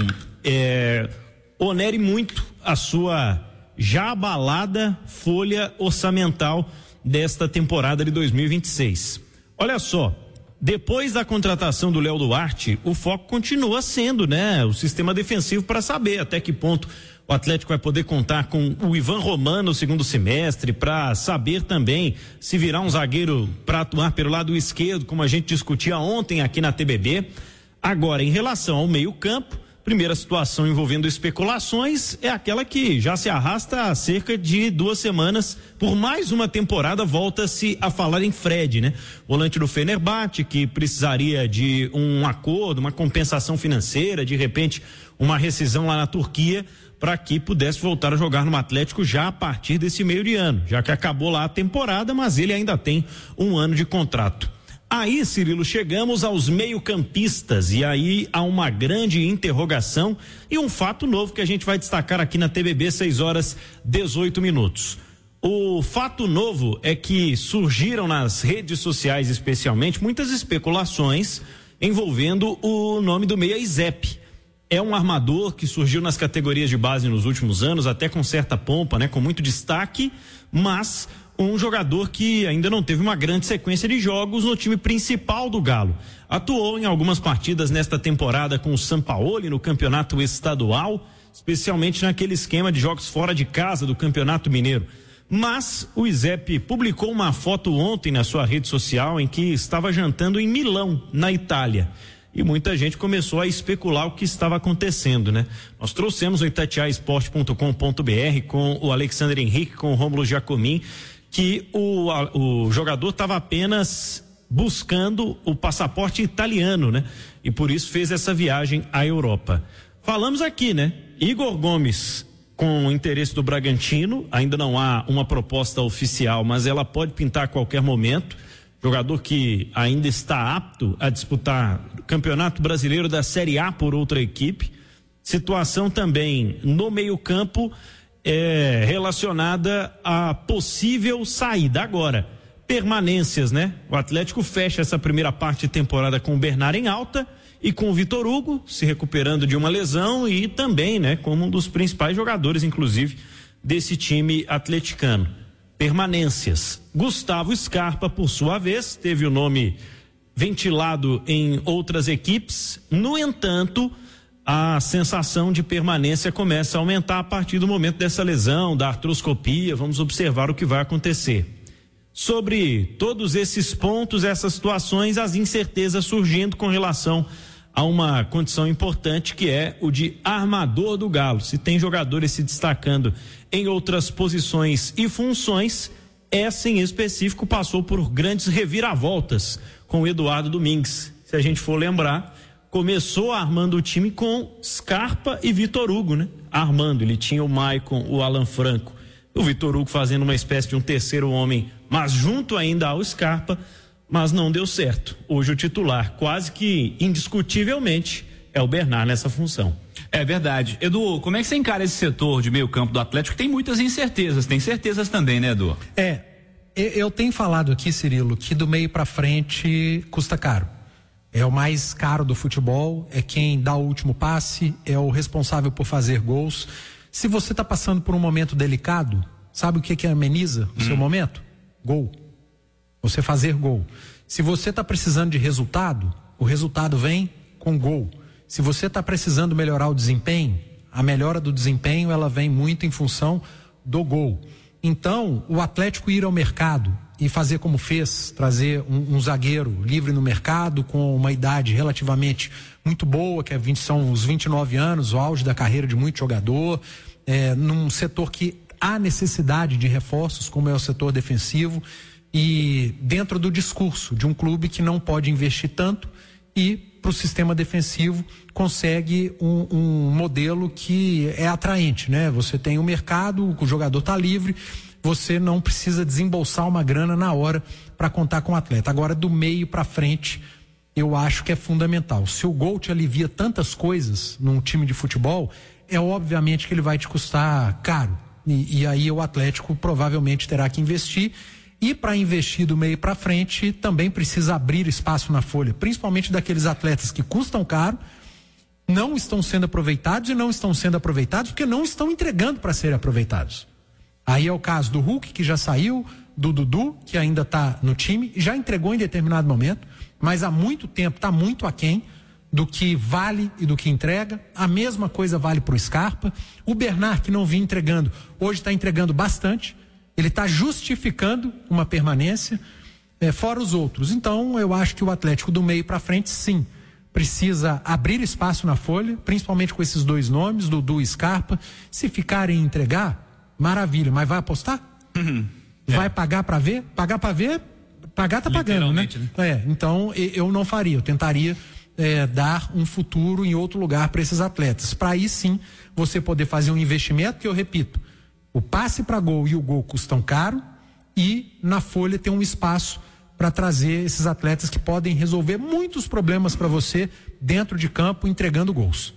onere muito a sua já abalada folha orçamental desta temporada de 2026. Olha só, depois da contratação do Léo Duarte, o foco continua sendo, né, o sistema defensivo, para saber até que ponto o Atlético vai poder contar com o Ivan Romano no segundo semestre, para saber também se virá um zagueiro para atuar pelo lado esquerdo, como a gente discutia ontem aqui na TBB. Agora, em relação ao meio-campo, primeira situação envolvendo especulações é aquela que já se arrasta há cerca de 2 semanas. Por mais uma temporada volta-se a falar em Fred, né? Volante do Fenerbahçe, que precisaria de um acordo, uma compensação financeira, de repente uma rescisão lá na Turquia, para que pudesse voltar a jogar no Atlético já a partir desse meio de ano, já que acabou lá a temporada, mas ele ainda tem 1 ano de contrato. Aí, Cirilo, chegamos aos meio-campistas e aí há uma grande interrogação e um fato novo que a gente vai destacar aqui na TBB, 6h18. O fato novo é que surgiram nas redes sociais, especialmente, muitas especulações envolvendo o nome do meia Izep. É um armador que surgiu nas categorias de base nos últimos anos, até com certa pompa, né? Com muito destaque, mas um jogador que ainda não teve uma grande sequência de jogos no time principal do Galo. Atuou em algumas partidas nesta temporada com o Sampaoli no campeonato estadual, especialmente naquele esquema de jogos fora de casa do Campeonato Mineiro. Mas o Izep publicou uma foto ontem na sua rede social em que estava jantando em Milão, na Itália. E muita gente começou a especular o que estava acontecendo, né? Nós trouxemos o itatiaesporte.com.br com o Alexandre Henrique, com o Rômulo Giacomin, que o jogador estava apenas buscando o passaporte italiano, né? E por isso fez essa viagem à Europa. Falamos aqui, né? Igor Gomes, com o interesse do Bragantino, ainda não há uma proposta oficial, mas ela pode pintar a qualquer momento. Jogador que ainda está apto a disputar o Campeonato Brasileiro da Série A por outra equipe. Situação também no meio-campo relacionada à possível saída. Agora, permanências, né? O Atlético fecha essa primeira parte de temporada com o Bernard em alta e com o Vitor Hugo se recuperando de uma lesão e também, né, como um dos principais jogadores, inclusive, desse time atleticano. Permanências. Gustavo Scarpa, por sua vez, teve o nome ventilado em outras equipes. No entanto, a sensação de permanência começa a aumentar a partir do momento dessa lesão, da artroscopia. Vamos observar o que vai acontecer. Sobre todos esses pontos, essas situações, as incertezas surgindo com relação a uma condição importante que é o de armador do Galo. Se tem jogadores se destacando em outras posições e funções, essa em específico passou por grandes reviravoltas com o Eduardo Domingues. Se a gente for lembrar, começou armando o time com Scarpa e Vitor Hugo, né? Armando, ele tinha o Maicon, o Alan Franco, o Vitor Hugo fazendo uma espécie de um terceiro homem, mas junto ainda ao Scarpa, mas não deu certo. Hoje o titular, quase que indiscutivelmente, é o Bernard nessa função. É verdade. Edu, como é que você encara esse setor de meio campo do Atlético? Tem muitas incertezas, tem certezas também, né, Edu? Eu tenho falado aqui, Cirilo, que do meio pra frente custa caro. É o mais caro do futebol, é quem dá o último passe, é o responsável por fazer gols. Se você tá passando por um momento delicado, sabe o que ameniza o seu momento? Gol. Você fazer gol. Se você está precisando de resultado, o resultado vem com gol. Se você está precisando melhorar o desempenho, a melhora do desempenho ela vem muito em função do gol. Então, o Atlético ir ao mercado e fazer como fez, trazer um zagueiro livre no mercado com uma idade relativamente muito boa, que são os 29 anos, o auge da carreira de muito jogador, num setor que há necessidade de reforços, como é o setor defensivo, e dentro do discurso de um clube que não pode investir tanto e para o sistema defensivo consegue um modelo que é atraente, né? Você tem o mercado, o jogador está livre, você não precisa desembolsar uma grana na hora para contar com o atleta. Agora, do meio para frente, eu acho que é fundamental. Se o gol te alivia tantas coisas num time de futebol, é obviamente que ele vai te custar caro. E aí o Atlético provavelmente terá que investir. E para investir do meio para frente, também precisa abrir espaço na folha, principalmente daqueles atletas que custam caro, não estão sendo aproveitados e não estão sendo aproveitados porque não estão entregando para serem aproveitados. Aí é o caso do Hulk, que já saiu, do Dudu, que ainda está no time, já entregou em determinado momento, mas há muito tempo está muito aquém do que vale e do que entrega. A mesma coisa vale para o Scarpa. O Bernard, que não vinha entregando, hoje está entregando bastante. Ele está justificando uma permanência, fora os outros. Então, eu acho que o Atlético do meio para frente, sim, precisa abrir espaço na folha, principalmente com esses dois nomes, Dudu e Scarpa. Se ficarem a entregar, maravilha, mas vai apostar? Vai pagar para ver? Pagar para ver, pagar tá pagando, né? Então, eu não faria, eu tentaria dar um futuro em outro lugar para esses atletas. Para aí sim, você poder fazer um investimento, que eu repito, o passe para gol e o gol custam caro, e na folha tem um espaço para trazer esses atletas que podem resolver muitos problemas para você dentro de campo, entregando gols.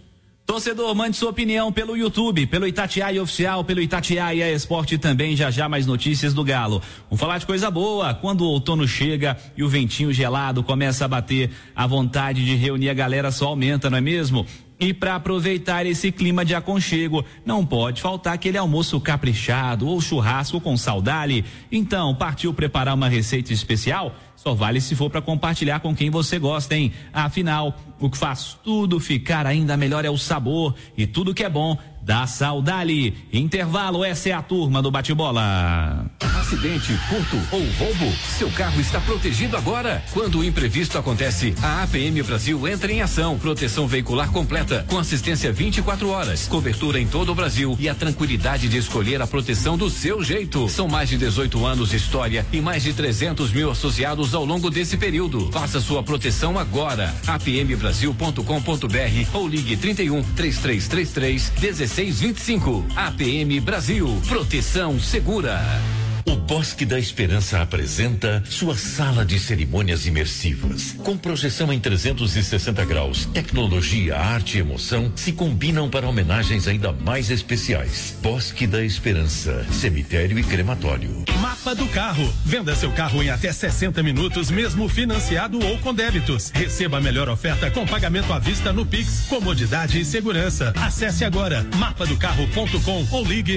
Torcedor, mande sua opinião pelo YouTube, pelo Itatiaia Oficial, pelo Itatiaia Esporte também, já mais notícias do Galo. Vamos falar de coisa boa, quando o outono chega e o ventinho gelado começa a bater, a vontade de reunir a galera só aumenta, não é mesmo? E para aproveitar esse clima de aconchego, não pode faltar aquele almoço caprichado ou churrasco com saudade. Então, partiu preparar uma receita especial? Só vale se for para compartilhar com quem você gosta, hein? Afinal, o que faz tudo ficar ainda melhor é o sabor, e tudo que é bom dá saudade. Intervalo, essa é a turma do bate-bola. Acidente, furto ou roubo? Seu carro está protegido agora. Quando o imprevisto acontece, a APM Brasil entra em ação. Proteção veicular completa, com assistência 24 horas, cobertura em todo o Brasil e a tranquilidade de escolher a proteção do seu jeito. São mais de 18 anos de história e mais de 300 mil associados ao longo desse período. Faça sua proteção agora. apmbrasil.com.br ou ligue 31 3333 1625. APM Brasil, proteção segura. O Bosque da Esperança apresenta sua sala de cerimônias imersivas. Com projeção em 360 graus, tecnologia, arte e emoção se combinam para homenagens ainda mais especiais. Bosque da Esperança, cemitério e crematório. Mapa do Carro. Venda seu carro em até 60 minutos, mesmo financiado ou com débitos. Receba a melhor oferta com pagamento à vista no Pix, comodidade e segurança. Acesse agora mapadocarro.com ou ligue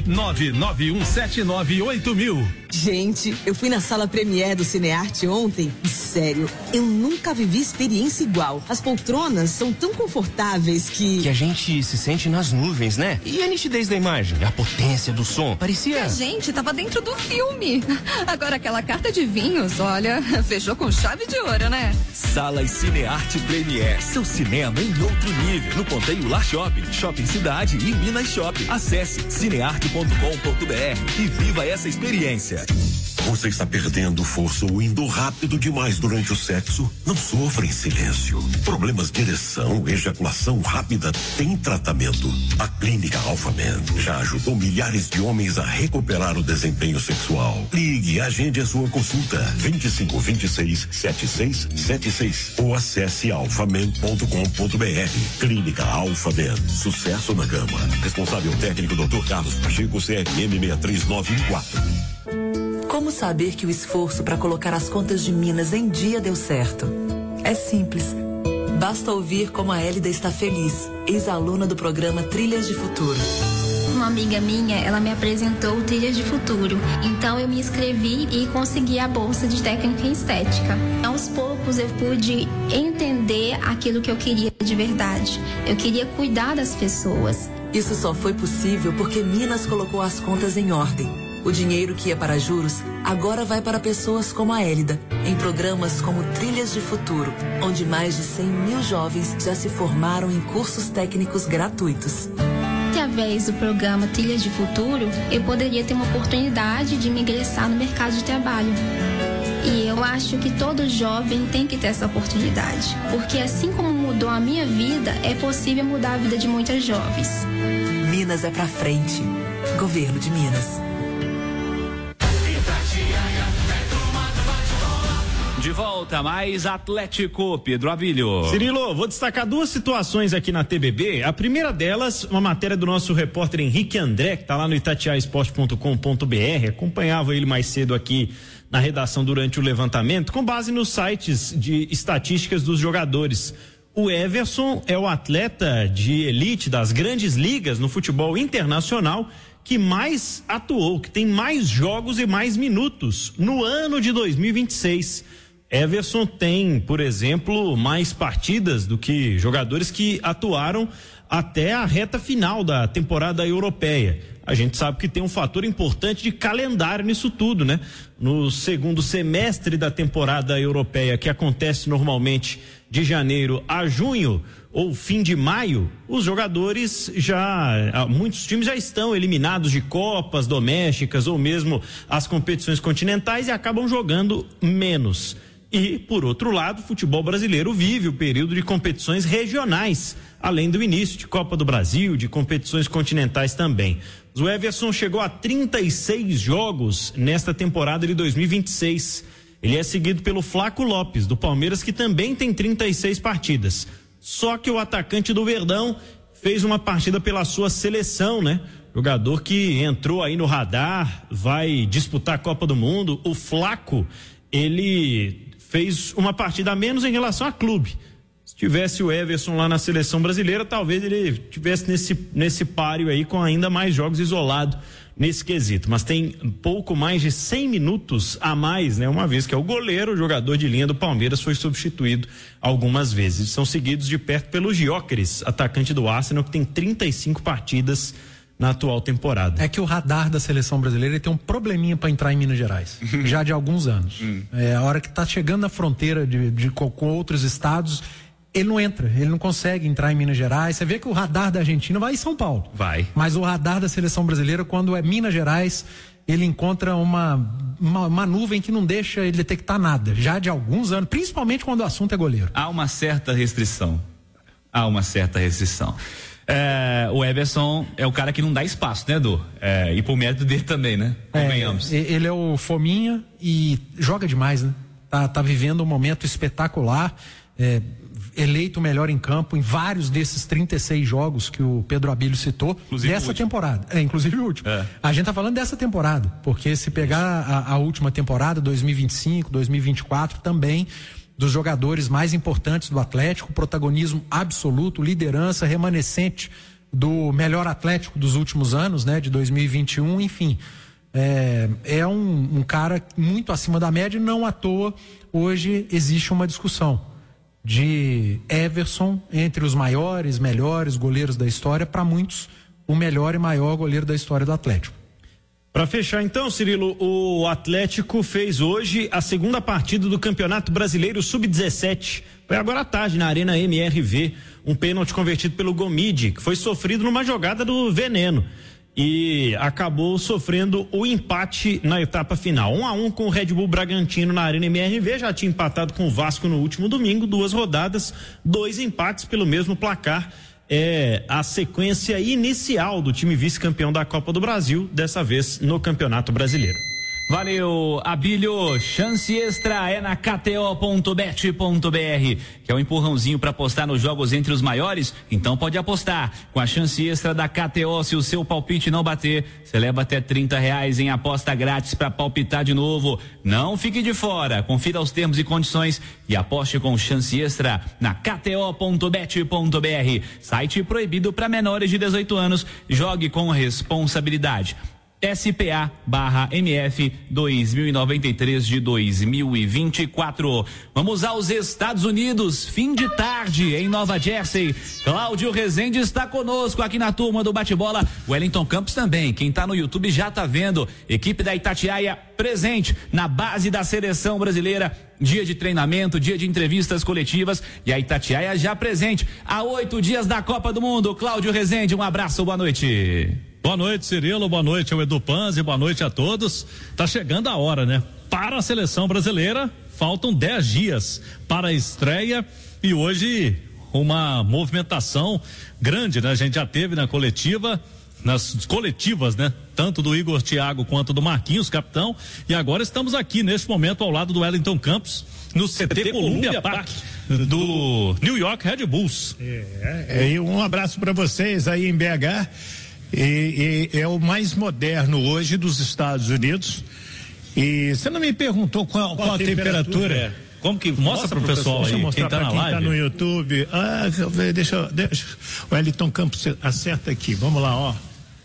991798000. Gente, eu fui na sala Premiere do Cinearte ontem e, sério, eu nunca vivi experiência igual. As poltronas são tão confortáveis que a gente se sente nas nuvens, né? E a nitidez da imagem, a potência do som, parecia... A gente tava dentro do filme. Agora aquela carta de vinhos, olha, fechou com chave de ouro, né? Salas Cinearte Premiere, seu cinema em outro nível. No Ponteio Lar Shopping, Shopping Cidade e Minas Shopping. Acesse cinearte.com.br e viva essa experiência. Você está perdendo força ou indo rápido demais durante o sexo? Não sofra em silêncio. Problemas de ereção, ejaculação rápida tem tratamento. A Clínica Alphaman já ajudou milhares de homens a recuperar o desempenho sexual. Ligue e agende a sua consulta 2526-7676 ou acesse alphaman.com.br. Clínica Alphaman. Sucesso na cama. Responsável técnico Dr. Carlos Pacheco, CRM 63914. Como saber que o esforço para colocar as contas de Minas em dia deu certo? É simples. Basta ouvir como a Hélida está feliz, ex-aluna do programa Trilhas de Futuro. Uma amiga minha, ela me apresentou o Trilhas de Futuro. Então eu me inscrevi e consegui a bolsa de técnica em estética. Aos poucos eu pude entender aquilo que eu queria de verdade. Eu queria cuidar das pessoas. Isso só foi possível porque Minas colocou as contas em ordem. O dinheiro que ia para juros agora vai para pessoas como a Hélida, em programas como Trilhas de Futuro, onde mais de 100 mil jovens já se formaram em cursos técnicos gratuitos. Através do programa Trilhas de Futuro, eu poderia ter uma oportunidade de me ingressar no mercado de trabalho. E eu acho que todo jovem tem que ter essa oportunidade, porque assim como mudou a minha vida, é possível mudar a vida de muitas jovens. Minas é pra frente. Governo de Minas. De volta, mais Atlético, Pedro Avilho. Cirilo, vou destacar duas situações aqui na TBB. A primeira delas, uma matéria do nosso repórter Henrique André, que está lá no itatiaesporte.com.br. Acompanhava ele mais cedo aqui na redação durante o levantamento, com base nos sites de estatísticas dos jogadores. O Everson é o atleta de elite das grandes ligas no futebol internacional que mais atuou, que tem mais jogos e mais minutos no ano de 2026. Everson tem, por exemplo, mais partidas do que jogadores que atuaram até a reta final da temporada europeia. A gente sabe que tem um fator importante de calendário nisso tudo, né? No segundo semestre da temporada europeia, que acontece normalmente de janeiro a junho ou fim de maio, os jogadores muitos times já estão eliminados de copas domésticas ou mesmo as competições continentais e acabam jogando menos. E, por outro lado, o futebol brasileiro vive o período de competições regionais, além do início de Copa do Brasil, de competições continentais também. O Everson chegou a 36 jogos nesta temporada de 2026. Ele é seguido pelo Flaco Lopes, do Palmeiras, que também tem 36 partidas. Só que o atacante do Verdão fez uma partida pela sua seleção, né? Jogador que entrou aí no radar, vai disputar a Copa do Mundo. O Flaco, ele fez uma partida a menos em relação a clube. Se tivesse o Everson lá na seleção brasileira, talvez ele tivesse nesse páreo aí com ainda mais jogos isolado nesse quesito, mas tem pouco mais de 100 minutos a mais, né? Uma vez que é o goleiro, o jogador de linha do Palmeiras foi substituído algumas vezes. São seguidos de perto pelo Gyökeres, atacante do Arsenal, que tem 35 partidas na atual temporada. É que o radar da seleção brasileira ele tem um probleminha para entrar em Minas Gerais, já de alguns anos. A hora que tá chegando na fronteira com outros estados, ele não entra, ele não consegue entrar em Minas Gerais. Você vê que o radar da Argentina vai em São Paulo. Vai. Mas o radar da seleção brasileira, quando é Minas Gerais, ele encontra uma nuvem que não deixa ele detectar nada, já de alguns anos, principalmente quando o assunto é goleiro. Há uma certa restrição. O Everson é o cara que não dá espaço, né, Edu? E por mérito dele também, né? Convenhamos. Ele é o fominha e joga demais, né? Tá vivendo um momento espetacular. Eleito o melhor em campo em vários desses 36 jogos que o Pedro Abílio citou, inclusive dessa temporada. Inclusive o último. A gente tá falando dessa temporada, porque se pegar a última temporada, 2025, 2024, também dos jogadores mais importantes do Atlético, protagonismo absoluto, liderança remanescente do melhor Atlético dos últimos anos, né, de 2021, enfim. É um cara muito acima da média, e não à toa hoje existe uma discussão de Everson entre os maiores, melhores goleiros da história, para muitos o melhor e maior goleiro da história do Atlético. Para fechar então, Cirilo, o Atlético fez hoje a segunda partida do Campeonato Brasileiro Sub-17. Foi agora à tarde na Arena MRV, um pênalti convertido pelo Gomide, que foi sofrido numa jogada do Veneno. E acabou sofrendo o empate na etapa final. 1-1 com o Red Bull Bragantino na Arena MRV, já tinha empatado com o Vasco no último domingo, 2 rodadas, 2 empates pelo mesmo placar. É a sequência inicial do time vice-campeão da Copa do Brasil, dessa vez no Campeonato Brasileiro. Valeu, Abílio. Chance extra é na KTO.bet.br, que é um empurrãozinho para apostar nos jogos entre os maiores. Então pode apostar com a chance extra da KTO. Se o seu palpite não bater, você leva até R$30 em aposta grátis para palpitar de novo. Não fique de fora. Confira os termos e condições e aposte com chance extra na KTO.bet.br. Site proibido para menores de 18 anos. Jogue com responsabilidade. SPA/MF 2093 de 2024. Vamos aos Estados Unidos, fim de tarde em Nova Jersey. Cláudio Rezende está conosco aqui na turma do bate-bola. Wellington Campos também, quem tá no YouTube já tá vendo. Equipe da Itatiaia presente na base da seleção brasileira. Dia de treinamento, dia de entrevistas coletivas e a Itatiaia já presente há 8 dias da Copa do Mundo. Cláudio Rezende, um abraço, boa noite. Boa noite, Cirilo, boa noite ao Edu Panzi, boa noite a todos. Tá chegando a hora, né? Para a seleção brasileira, faltam 10 dias para a estreia e hoje uma movimentação grande, né? A gente já teve na coletiva, nas coletivas, né? Tanto do Igor Thiago quanto do Marquinhos, capitão, e agora estamos aqui neste momento ao lado do Wellington Campos, no CT Columbia Park do New York Red Bulls. E um abraço para vocês aí em BH. E é o mais moderno hoje dos Estados Unidos. E você não me perguntou qual a temperatura? Como que mostra pro pessoal aí, quem tá na live? Tá no YouTube. Deixa o Wellington Campos acerta aqui. Vamos lá, ó.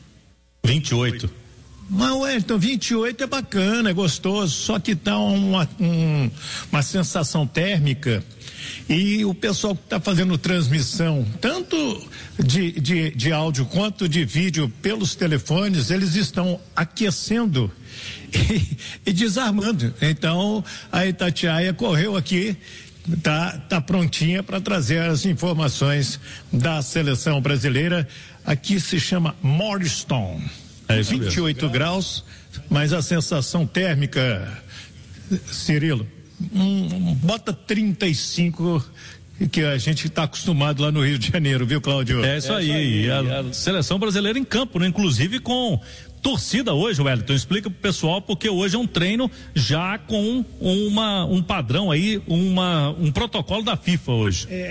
28. Mas, Wellington, 28 é bacana, é gostoso, só que tá uma sensação térmica. E o pessoal que está fazendo transmissão, tanto de áudio quanto de vídeo pelos telefones, eles estão aquecendo e desarmando. Então, a Itatiaia correu aqui, tá prontinha para trazer as informações da seleção brasileira. Aqui se chama Morriston. 28 graus, mas a sensação térmica, Cirilo, bota 35, que a gente está acostumado lá no Rio de Janeiro, viu, Cláudio? É isso aí. E a seleção brasileira em campo, né? Inclusive com torcida hoje, Wellington. Explica pro pessoal, porque hoje é um treino já com um padrão aí, um protocolo da FIFA hoje.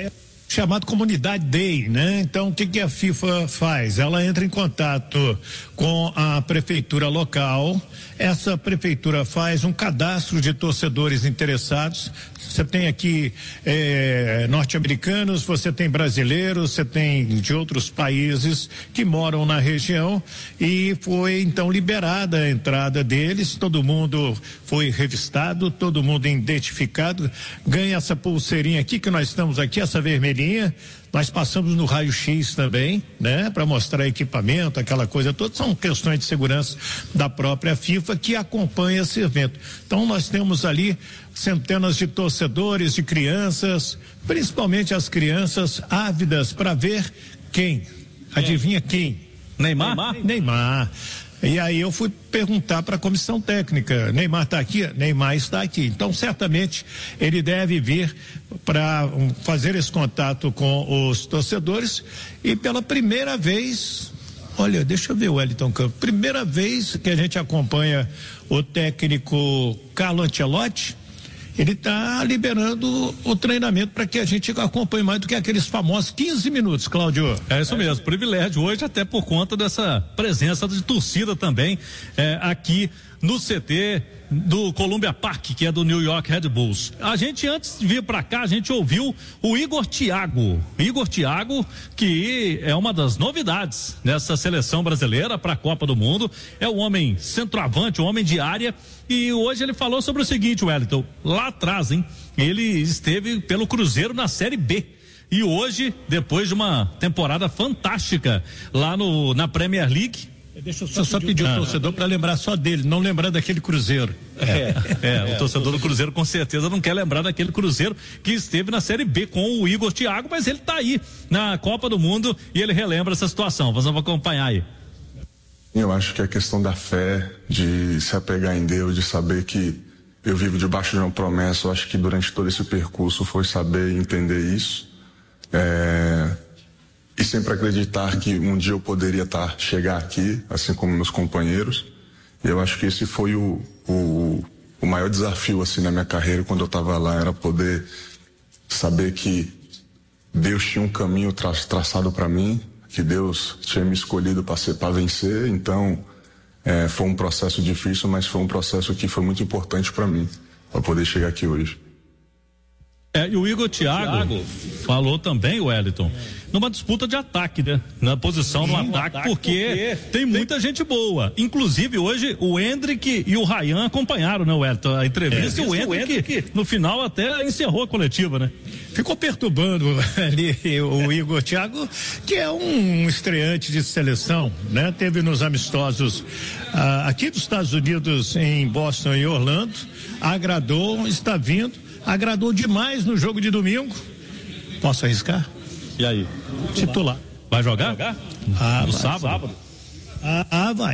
chamado Comunidade Day, né? Então, o que a FIFA faz? Ela entra em contato com a prefeitura local. Essa prefeitura faz um cadastro de torcedores interessados. Você tem aqui norte-americanos, você tem brasileiros, você tem de outros países que moram na região, e foi então liberada a entrada deles. Todo mundo foi revistado, todo mundo identificado, ganha essa pulseirinha aqui que nós estamos aqui, essa vermelhinha. Nós passamos no raio-x também, né? Para mostrar equipamento, aquela coisa toda. São questões de segurança da própria FIFA que acompanha esse evento. Então nós temos ali centenas de torcedores, de crianças, principalmente as crianças ávidas para ver quem. Adivinha quem? Neymar. E aí eu fui perguntar para a comissão técnica, Neymar está aqui? Neymar está aqui. Então certamente ele deve vir para fazer esse contato com os torcedores, e pela primeira vez, olha, deixa eu ver o Wellington Campos, primeira vez que a gente acompanha o técnico Carlo Ancelotti, ele está liberando o treinamento para que a gente acompanhe mais do que aqueles famosos 15 minutos, Cláudio. É isso mesmo, privilégio hoje, até por conta dessa presença de torcida também aqui no CT do Columbia Park, que é do New York Red Bulls. A gente, antes de vir para cá, a gente ouviu o Igor Thiago, que é uma das novidades nessa seleção brasileira para a Copa do Mundo, é um homem centroavante, um homem de área, e hoje ele falou sobre o seguinte, Wellington, lá atrás, ele esteve pelo Cruzeiro na Série B, e hoje, depois de uma temporada fantástica lá na Premier League, deixa eu só pedir ao torcedor para lembrar só dele, não lembrar daquele Cruzeiro. O torcedor do Cruzeiro com certeza não quer lembrar daquele Cruzeiro que esteve na Série B com o Igor Thiago, mas ele está aí na Copa do Mundo e ele relembra essa situação. Vamos acompanhar aí. Eu acho que é questão da fé, de se apegar em Deus, de saber que eu vivo debaixo de uma promessa. Eu acho que durante todo esse percurso foi saber entender isso. E sempre acreditar que um dia eu poderia chegar aqui, assim como meus companheiros. Eu acho que esse foi o maior desafio assim na minha carreira quando eu estava lá, era poder saber que Deus tinha um caminho traçado para mim, que Deus tinha me escolhido para vencer. Então foi um processo difícil, mas foi um processo que foi muito importante para mim, para poder chegar aqui hoje. E o Igor Thiago falou também, Wellington, numa disputa de ataque, né? Na posição no ataque, porque tem muita gente boa. Inclusive, hoje, o Hendrick e o Ryan acompanharam, né, Wellington? A entrevista, e o Hendrick, no final, até encerrou a coletiva, né? Ficou perturbando ali o Igor Thiago, que é um estreante de seleção, né? Teve nos amistosos aqui dos Estados Unidos, em Boston e Orlando, agradou, está vindo, agradou demais no jogo de domingo. Posso arriscar? E aí? Titular. Vai jogar? No sábado? Vai.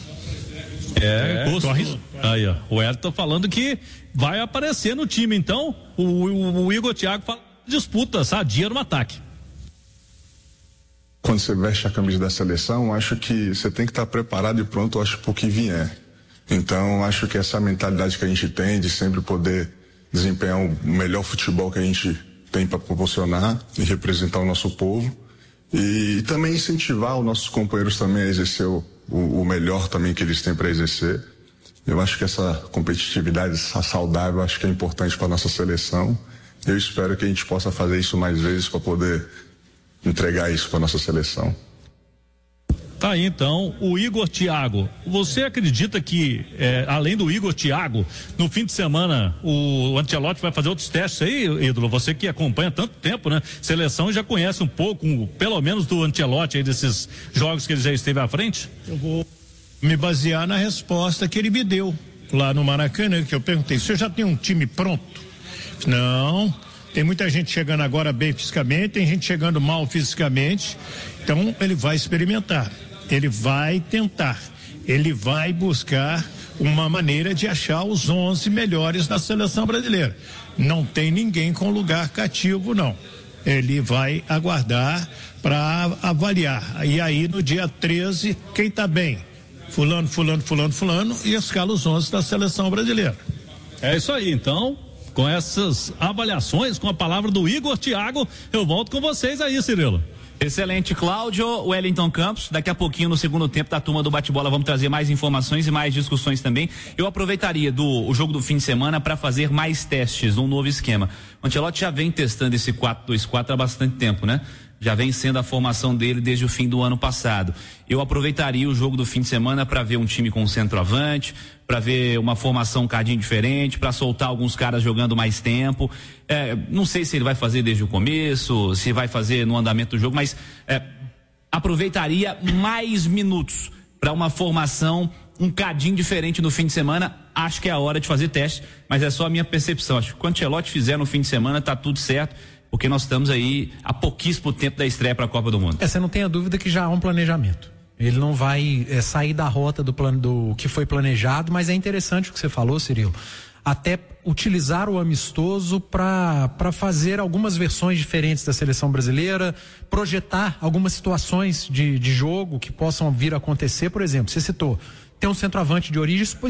Aí, ó. O Wellington falando que vai aparecer no time, então o Igor Thiago fala disputa sadia no ataque. Quando você veste a camisa da seleção, acho que você tem que estar preparado e pronto, acho, pro que vier. Então, acho que essa mentalidade que a gente tem de sempre poder desempenhar o melhor futebol que a gente tem para proporcionar e representar o nosso povo, e também incentivar os nossos companheiros também a exercer o melhor também que eles têm para exercer. Eu acho que essa competitividade, essa saudável, acho que é importante para nossa seleção. Eu espero que a gente possa fazer isso mais vezes para poder entregar isso para nossa seleção. Tá aí então o Igor Thiago. Você acredita que além do Igor Thiago, no fim de semana o Ancelotti vai fazer outros testes aí, ídolo? Você que acompanha tanto tempo, né? Seleção já conhece um pouco, pelo menos do Ancelotti aí, desses jogos que ele já esteve à frente? Eu vou me basear na resposta que ele me deu lá no Maracanã, que eu perguntei: você já tem um time pronto? Não. Tem muita gente chegando agora bem fisicamente, tem gente chegando mal fisicamente. Então ele vai experimentar, ele vai tentar, ele vai buscar uma maneira de achar os 11 melhores da seleção brasileira. Não tem ninguém com lugar cativo, não. Ele vai aguardar para avaliar. E aí no dia 13, quem tá bem? Fulano, e escala os 11 da seleção brasileira. É isso aí, então. com essas avaliações, com a palavra do Igor Thiago, eu volto com vocês aí, Cirilo. Excelente, Cláudio. Wellington Campos, daqui a pouquinho no segundo tempo da turma do bate-bola vamos trazer mais informações e mais discussões também. Eu aproveitaria o jogo do fim de semana para fazer mais testes, um novo esquema. O Ancelotti já vem testando esse 4-2-4 há bastante tempo, né? Já vem sendo a formação dele desde o fim do ano passado. Eu aproveitaria o jogo do fim de semana para ver um time com centroavante, para ver uma formação um cadinho diferente, para soltar alguns caras jogando mais tempo. Não sei se ele vai fazer desde o começo, se vai fazer no andamento do jogo, mas aproveitaria mais minutos para uma formação um cadinho diferente no fim de semana. Acho que é a hora de fazer teste, mas é só a minha percepção. Acho que o Ancelotti fizer no fim de semana tá tudo certo, porque nós estamos aí há pouquíssimo tempo da estreia para a Copa do Mundo. Você não tem a dúvida que já há um planejamento. Ele não vai sair da rota do que foi planejado, mas é interessante o que você falou, Cirilo. Até utilizar o amistoso para fazer algumas versões diferentes da seleção brasileira, projetar algumas situações de jogo que possam vir a acontecer. Por exemplo, você citou, tem um centroavante de origem,